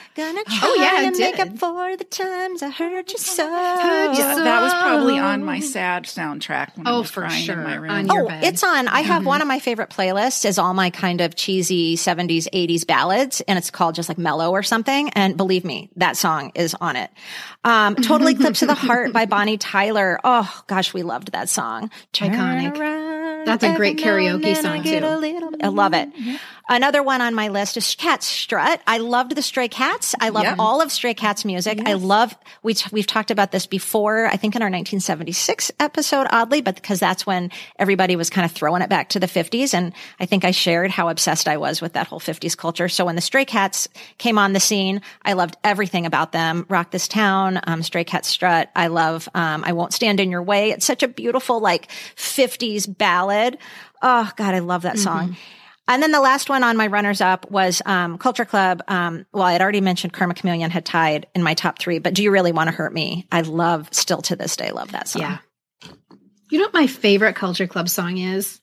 Gonna try Oh, yeah, to it make did. up for the times I hurt you so. Yeah, that was probably on my sad soundtrack when I Oh, was for crying sure. in my room. On your Oh, bed. it's on. I have one of my favorite playlists is all my kind of cheesy 70s, 80s ballads, and it's called just like Mellow or something. And believe me, that song is on it. Total Eclipse of the Heart by Bonnie Tyler. Oh gosh, we loved that song. Iconic. Turn around That's a great every now and karaoke then I song, get too. a little- I love it. Another one on my list is Cat Strut. I loved the Stray Cats. I love Yep. all of Stray Cats music. I love, we've talked about this before, I think in our 1976 episode, oddly, but because that's when everybody was kind of throwing it back to the 50s. And I think I shared how obsessed I was with that whole 50s culture. So when the Stray Cats came on the scene, I loved everything about them. Rock This Town, Stray Cat Strut. I love, I Won't Stand in Your Way. It's such a beautiful, like 50s ballad. Oh God, I love that song. And then the last one on my runners up was Culture Club. Well, I'd already mentioned Karma Chameleon had tied in my top 3, but Do You Really Want to Hurt Me? I love, still to this day, love that song. Yeah. You know what my favorite Culture Club song is?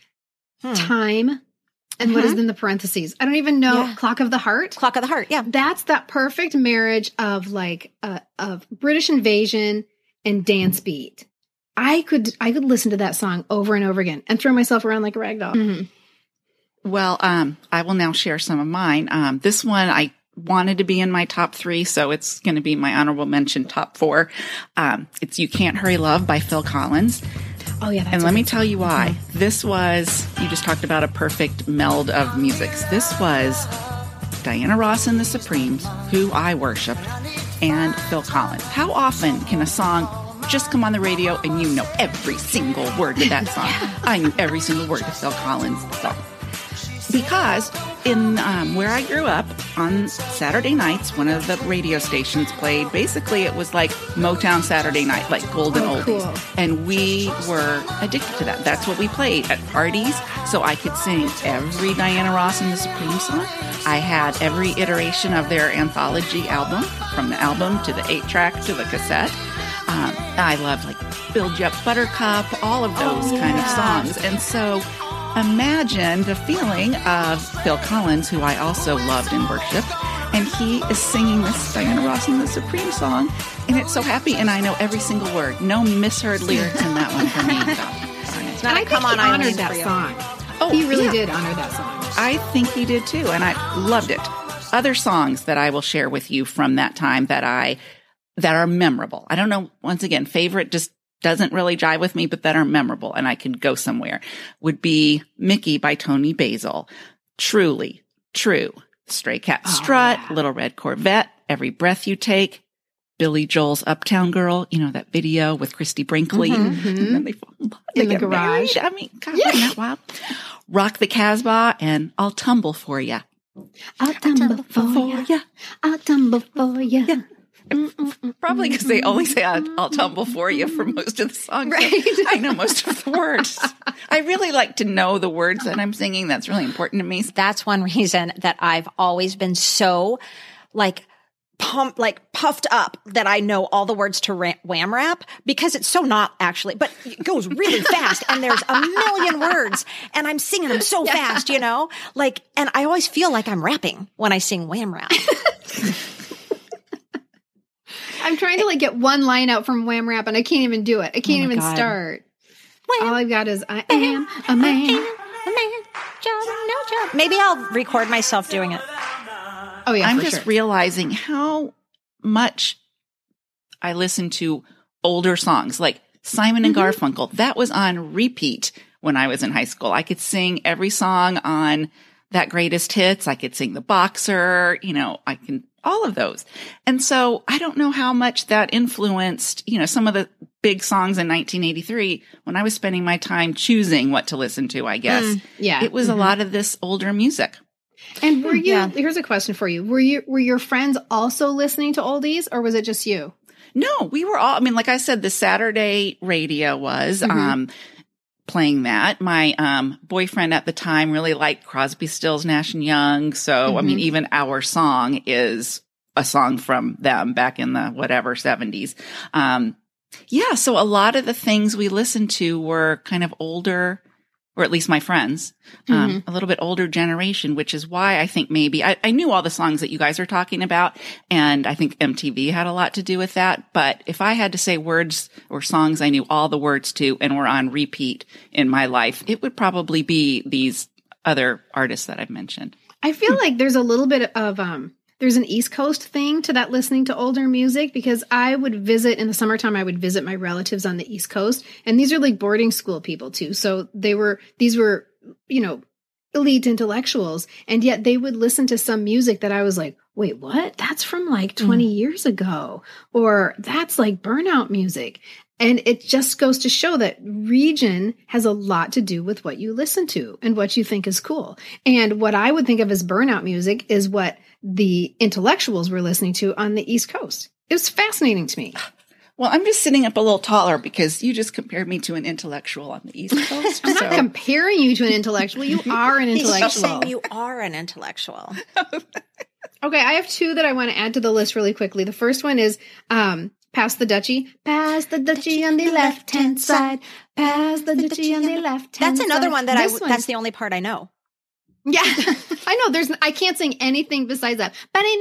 Time. And what is in the parentheses? I don't even know. Yeah. Clock of the Heart. Clock of the Heart. Yeah. That's that perfect marriage of like of British invasion and dance beat. I could listen to that song over and over again and throw myself around like a rag doll. Well, I will now share some of mine. This one I wanted to be in my top 3, so it's going to be my honorable mention top 4. It's You Can't Hurry Love by Phil Collins. Oh yeah, that's And a let me good tell you why. This was, you just talked about a perfect meld of musics. This was Diana Ross and the Supremes, who I worship, and Phil Collins. How often can a song just come on the radio and you know every single word to that song? I knew every single word to Phil Collins' song. Because in where I grew up, on Saturday nights, one of the radio stations played, basically it was like Motown Saturday night, like golden oldies. cool. And we were addicted to that. That's what we played at parties. So I could sing every Diana Ross and the Supremes song. I had every iteration of their anthology album, from the album to the 8-track to the cassette. I loved like Build You Up Buttercup, all of those kind of songs. And so imagine the feeling of Phil Collins, who I also loved and worshiped, and he is singing this Diana Ross and the Supreme song, and it's so happy, and I know every single word. No misheard lyrics in that one for me. It's not I a think come on he honored island that for you. song. Oh, He really yeah. did honor that song. I think he did too, and I loved it. Other songs that I will share with you from that time that are memorable. I don't know, once again, favorite just doesn't really jive with me, but that are memorable and I can go somewhere, would be Mickey by Tony Basil, Truly, True, Stray Cat Strut, Little Red Corvette, Every Breath You Take, Billy Joel's Uptown Girl, you know, that video with Christy Brinkley. And then they fall in love. They In the get garage. married. I mean, God, isn't that wild? Rock the Casbah and I'll Tumble For Ya. I'll tumble for ya. I'll tumble for ya. Probably because they only say I'll tumble for you for most of the songs. Right. So I know most of the words. I really like to know the words that I'm singing. That's really important to me. That's one reason that I've always been so puffed up that I know all the words to Wham Rap, because it's so not actually, but it goes really fast and there's a million words and I'm singing them so fast, you know, and I always feel like I'm rapping when I sing Wham Rap. I'm trying to get one line out from Wham Rap and I can't even do it. I can't even God. start. All I've got is I am a man. Maybe I'll record myself doing it. Oh yeah, I'm for just sure. realizing how much I listen to older songs like Simon and Garfunkel. That was on repeat when I was in high school. I could sing every song on that Greatest Hits. I could sing The Boxer, I can, all of those. And so I don't know how much that influenced, some of the big songs in 1983 when I was spending my time choosing what to listen to, I guess. Yeah. It was a lot of this older music. And were you, here's a question for you. Were your friends also listening to oldies or was it just you? No, we were all, like I said, the Saturday radio was, playing that. My boyfriend at the time really liked Crosby, Stills, Nash and Young. So, even our song is a song from them back in the 70s. So a lot of the things we listened to were kind of older or at least my friends, a little bit older generation, which is why I think maybe I knew all the songs that you guys are talking about. And I think MTV had a lot to do with that. But if I had to say words or songs I knew all the words to and were on repeat in my life, it would probably be these other artists that I've mentioned. I feel like there's a little bit of, there's an East Coast thing to that listening to older music, because I would visit in the summertime, I would visit my relatives on the East Coast. And these are like boarding school people too. So these were, elite intellectuals. And yet they would listen to some music that I was like, wait, what? That's from like 20 years ago. Or that's like burnout music. And it just goes to show that region has a lot to do with what you listen to and what you think is cool. And what I would think of as burnout music is what the intellectuals were listening to on the East Coast. It was fascinating to me. Well, I'm just sitting up a little taller because you just compared me to an intellectual on the East Coast. I'm not comparing you to an intellectual. You are an He's intellectual. saying you are an intellectual. Okay, I have two that I want to add to the list really quickly. The first one is Pass the Dutchie. Pass the Dutchie on the left-hand side. Pass the Dutchie on the left-hand side. That's another one that that's the the only part I know. Yeah, I know. I can't sing anything besides that.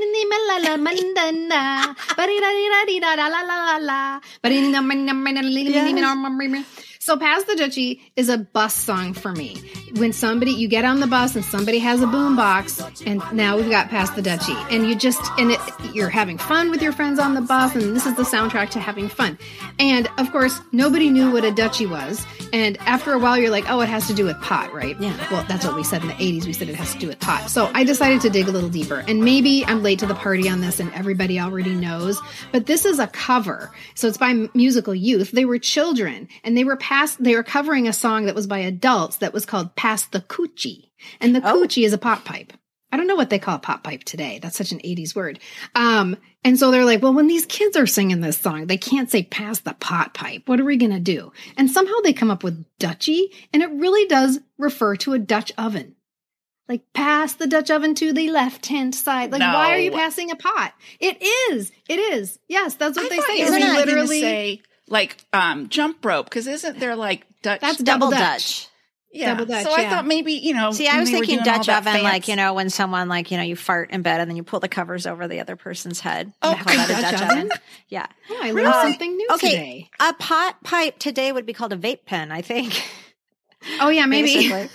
So Pass the Dutchie is a bus song for me. When you get on the bus and somebody has a boom box, and now we've got Pass the Dutchie, and you're having fun with your friends on the bus, and this is the soundtrack to having fun. And of course, nobody knew what a Dutchie was. And after a while, you're like, oh, it has to do with pot, right? Yeah. Well, that's what we said in the 80s. We said it has to do with pot. So I decided to dig a little deeper. And maybe I'm late to the party on this and everybody already knows, but this is a cover. So it's by Musical Youth. They were children, and they were covering a song that was by adults that was called Pass the Coochie. And the coochie is a pot pipe. I don't know what they call a pot pipe today. That's such an 80s word. And so they're like, well, when these kids are singing this song, they can't say pass the pot pipe. What are we going to do? And somehow they come up with Dutchie, and it really does refer to a Dutch oven. Like, pass the Dutch oven to the left-hand side. Like, No. why are you passing a pot? It is. Yes, that's what they say. You were It's literally literally say like jump rope, because isn't there like Dutch? That's Double Dutch. Dutch. Yeah. Double Dutch, So I yeah. thought maybe, See, I was when they were thinking doing all Dutch that oven, like, fancy- when someone, like, you fart in bed and then you pull the covers over the other person's head. Oh, You call that a Dutch Dutch oven? oven? Yeah. Oh, I learned something new today. A pot pipe today would be called a vape pen, I think. Oh, yeah, maybe. Basically.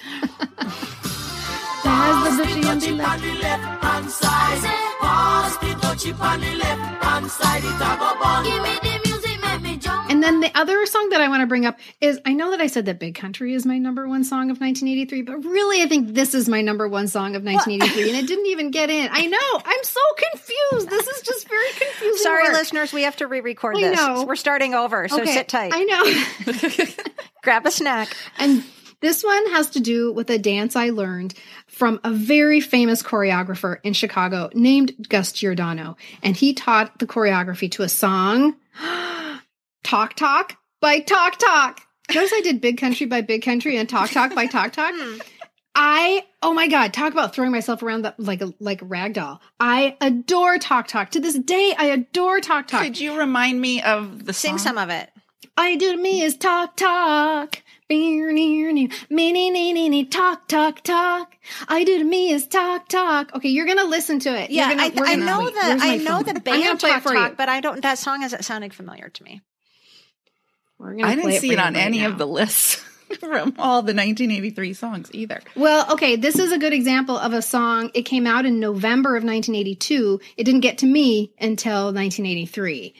Pass the Dutchie on the left. on the left hand side. Pass the Dutchie on the left hand side. It a go bun. Give me the music, make me jump. And then the other song that I want to bring up is, I know that I said that Big Country is my number one song of 1983, but really I think this is my number one song of 1983, and it didn't even get in. I know. I'm so confused. This is just very confusing. Sorry, work. listeners, we have to re-record I this. know. We're starting over, so Okay, sit tight. I know. Grab a snack. And this one has to do with a dance I learned from a very famous choreographer in Chicago named Gus Giordano. And he taught the choreography to a song, Talk Talk by Talk Talk. Notice I did Big Country by Big Country and Talk Talk by Talk Talk. Oh my God, talk about throwing myself around like a rag doll. I adore Talk Talk. To this day, I adore Talk Talk. Could you remind me of the Sing song? some of it. All you do to me is talk, talk. Talk, talk, talk. All you do to me is talk, talk. Okay, you're gonna listen to it. Yeah, We're I gonna- know wait, the where's my I know phone? the I'm gonna band play it Talk for you. Talk, but I don't. That song isn't sounding familiar to me. We're gonna I play didn't see for it you on right any now. of the lists from all the 1983 songs either. Well, okay, this is a good example of a song. It came out in November of 1982. It didn't get to me until 1983.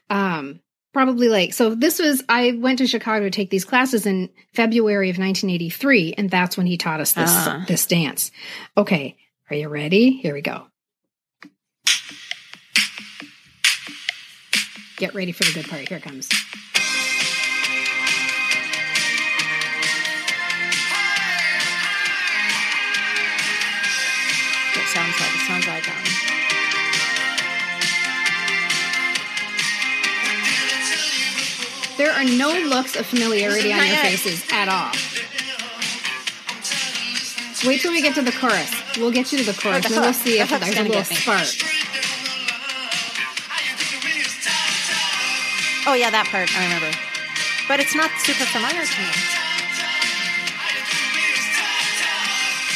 I went to Chicago to take these classes in February of 1983, and that's when he taught us this dance. Okay, are you ready? Here we go. Get ready for the good part. Here it comes. It sounds like There are no looks of familiarity on your faces at all. Wait till we get to the chorus. We'll get you to the chorus, and then we'll see if The hook's there's a gonna little get me. spark. Oh yeah, that part I remember, but it's not super familiar to me.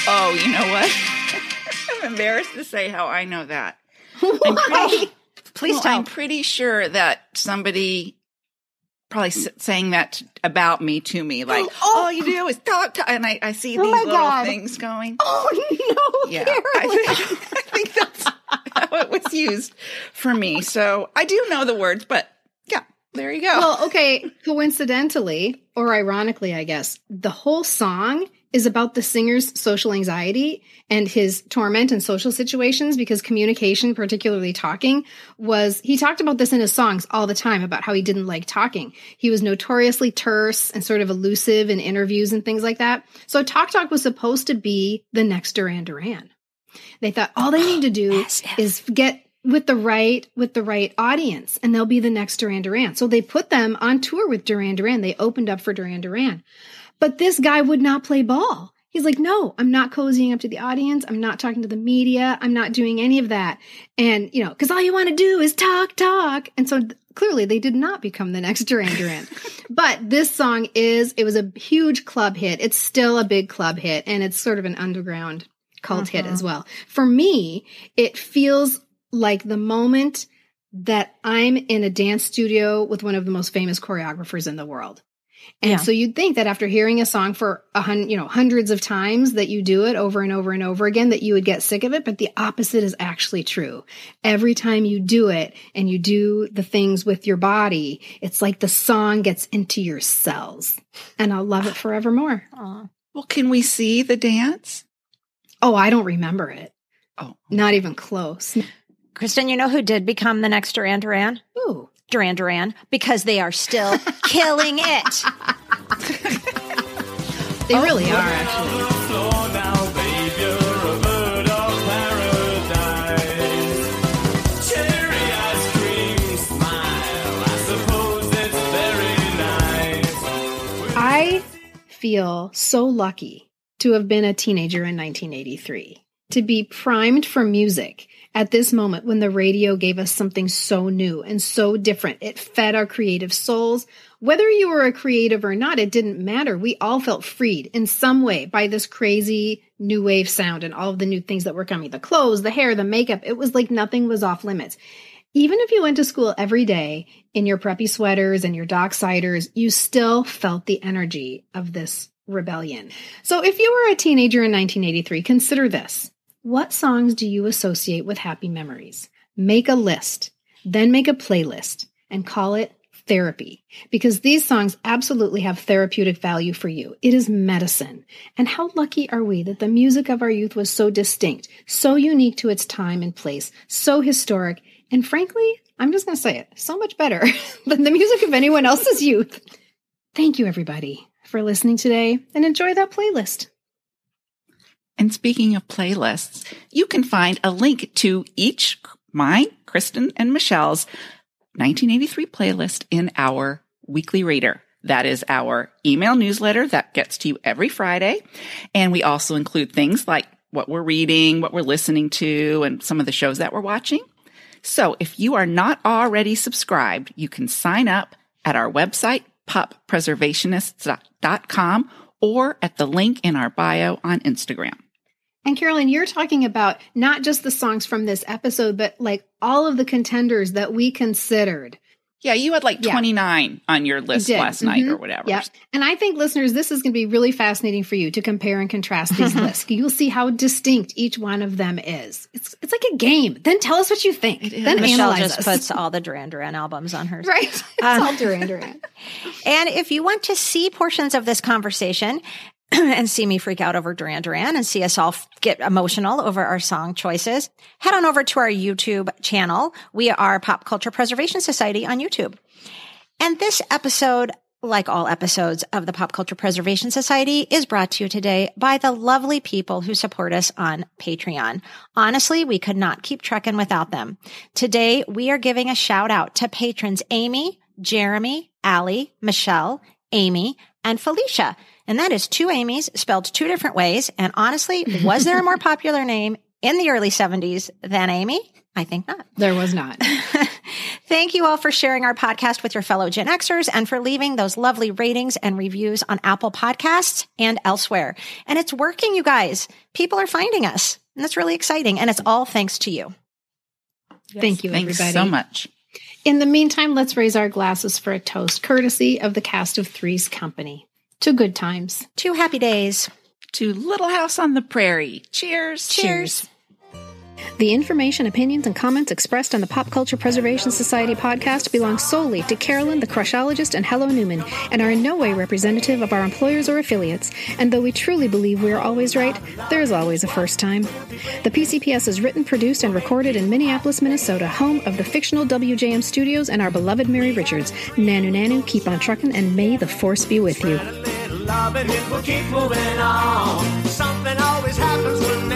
Oh, you know what? I'm embarrassed to say how I know that. Please tell. I'm pretty sure that somebody probably saying that about me to me, like, all you do is talk, and I see these little things going. Oh, no, Yeah, Carolyn. I think that's how it was used for me. So I do know the words, but yeah, there you go. Well, okay, coincidentally, or ironically, I guess, the whole song is about the singer's social anxiety and his torment in social situations, because communication, particularly talking, he talked about this in his songs all the time, about how he didn't like talking. He was notoriously terse and sort of elusive in interviews and things like that. So Talk Talk was supposed to be the next Duran Duran. They thought all they need to do is get with the right audience, and they'll be the next Duran Duran. So they put them on tour with Duran Duran. They opened up for Duran Duran. But this guy would not play ball. He's like, no, I'm not cozying up to the audience. I'm not talking to the media. I'm not doing any of that. And, because all you want to do is talk. And so clearly they did not become the next Duran Duran. But this song it was a huge club hit. It's still a big club hit, and it's sort of an underground cult hit as well. For me, it feels like the moment that I'm in a dance studio with one of the most famous choreographers in the world. And so you'd think that after hearing a song for hundreds of times, that you do it over and over and over again, that you would get sick of it. But the opposite is actually true. Every time you do it and you do the things with your body, it's like the song gets into your cells, and I'll love it forevermore. Aw. Well, can we see the dance? Oh, I don't remember it. Oh, Not even close. Kristen, you know who did become the next Duran Duran? Ooh. Duran Duran, because they are still killing it. They really are, actually. I feel so lucky to have been a teenager in 1983, to be primed for music at this moment when the radio gave us something so new and so different. It fed our creative souls. Whether you were a creative or not, it didn't matter. We all felt freed in some way by this crazy new wave sound and all of the new things that were coming. The clothes, the hair, the makeup. It was like nothing was off limits. Even if you went to school every day in your preppy sweaters and your dock ciders, you still felt the energy of this rebellion. So if you were a teenager in 1983, consider this. What songs do you associate with happy memories? Make a list, then make a playlist and call it therapy, because these songs absolutely have therapeutic value for you. It is medicine. And how lucky are we that the music of our youth was so distinct, so unique to its time and place, so historic, and frankly, I'm just going to say it, so much better than the music of anyone else's youth. Thank you, everybody, for listening today, and enjoy that playlist. And speaking of playlists, you can find a link to each mine, Kristen, and Michelle's 1983 playlist in our weekly reader. That is our email newsletter that gets to you every Friday. And we also include things like what we're reading, what we're listening to, and some of the shows that we're watching. So if you are not already subscribed, you can sign up at our website, poppreservationists.com, or at the link in our bio on Instagram. And Carolyn, you're talking about not just the songs from this episode, but like all of the contenders that we considered. Yeah, you had like 29 on your list last night or whatever. Yeah. And I think, listeners, this is going to be really fascinating for you to compare and contrast these lists. You'll see how distinct each one of them is. It's like a game. Then tell us what you think. Then Michelle analyze just us. puts all the Duran Duran albums on hers. Right. It's all Duran Duran. And if you want to see portions of this conversation and see me freak out over Duran Duran and see us all get emotional over our song choices, head on over to our YouTube channel. We are Pop Culture Preservation Society on YouTube. And this episode, like all episodes of the Pop Culture Preservation Society, is brought to you today by the lovely people who support us on Patreon. Honestly, we could not keep trucking without them. Today, we are giving a shout out to patrons Amy, Jeremy, Allie, Michelle, Amy, and Felicia. And that is two Amy's spelled two different ways. And honestly, was there a more popular name in the early 70s than Amy? I think not. There was not. Thank you all for sharing our podcast with your fellow Gen Xers and for leaving those lovely ratings and reviews on Apple Podcasts and elsewhere. And it's working, you guys. People are finding us. And that's really exciting. And it's all thanks to you. Thank you, Thanks everybody. so much. In the meantime, let's raise our glasses for a toast, courtesy of the Cast of Three's company. To good times. 2 happy days. To Little House on the Prairie. Cheers. Cheers. The information, opinions, and comments expressed on the Pop Culture Preservation Society podcast belong solely to Carolyn, the Crushologist, and Hello Newman, and are in no way representative of our employers or affiliates. And though we truly believe we are always right, there is always a first time. The PCPS is written, produced, and recorded in Minneapolis, Minnesota, home of the fictional WJM Studios and our beloved Mary Richards. Nanu Nanu, keep on trucking, and may the force be with you. Love and it will keep moving on. Something always happens when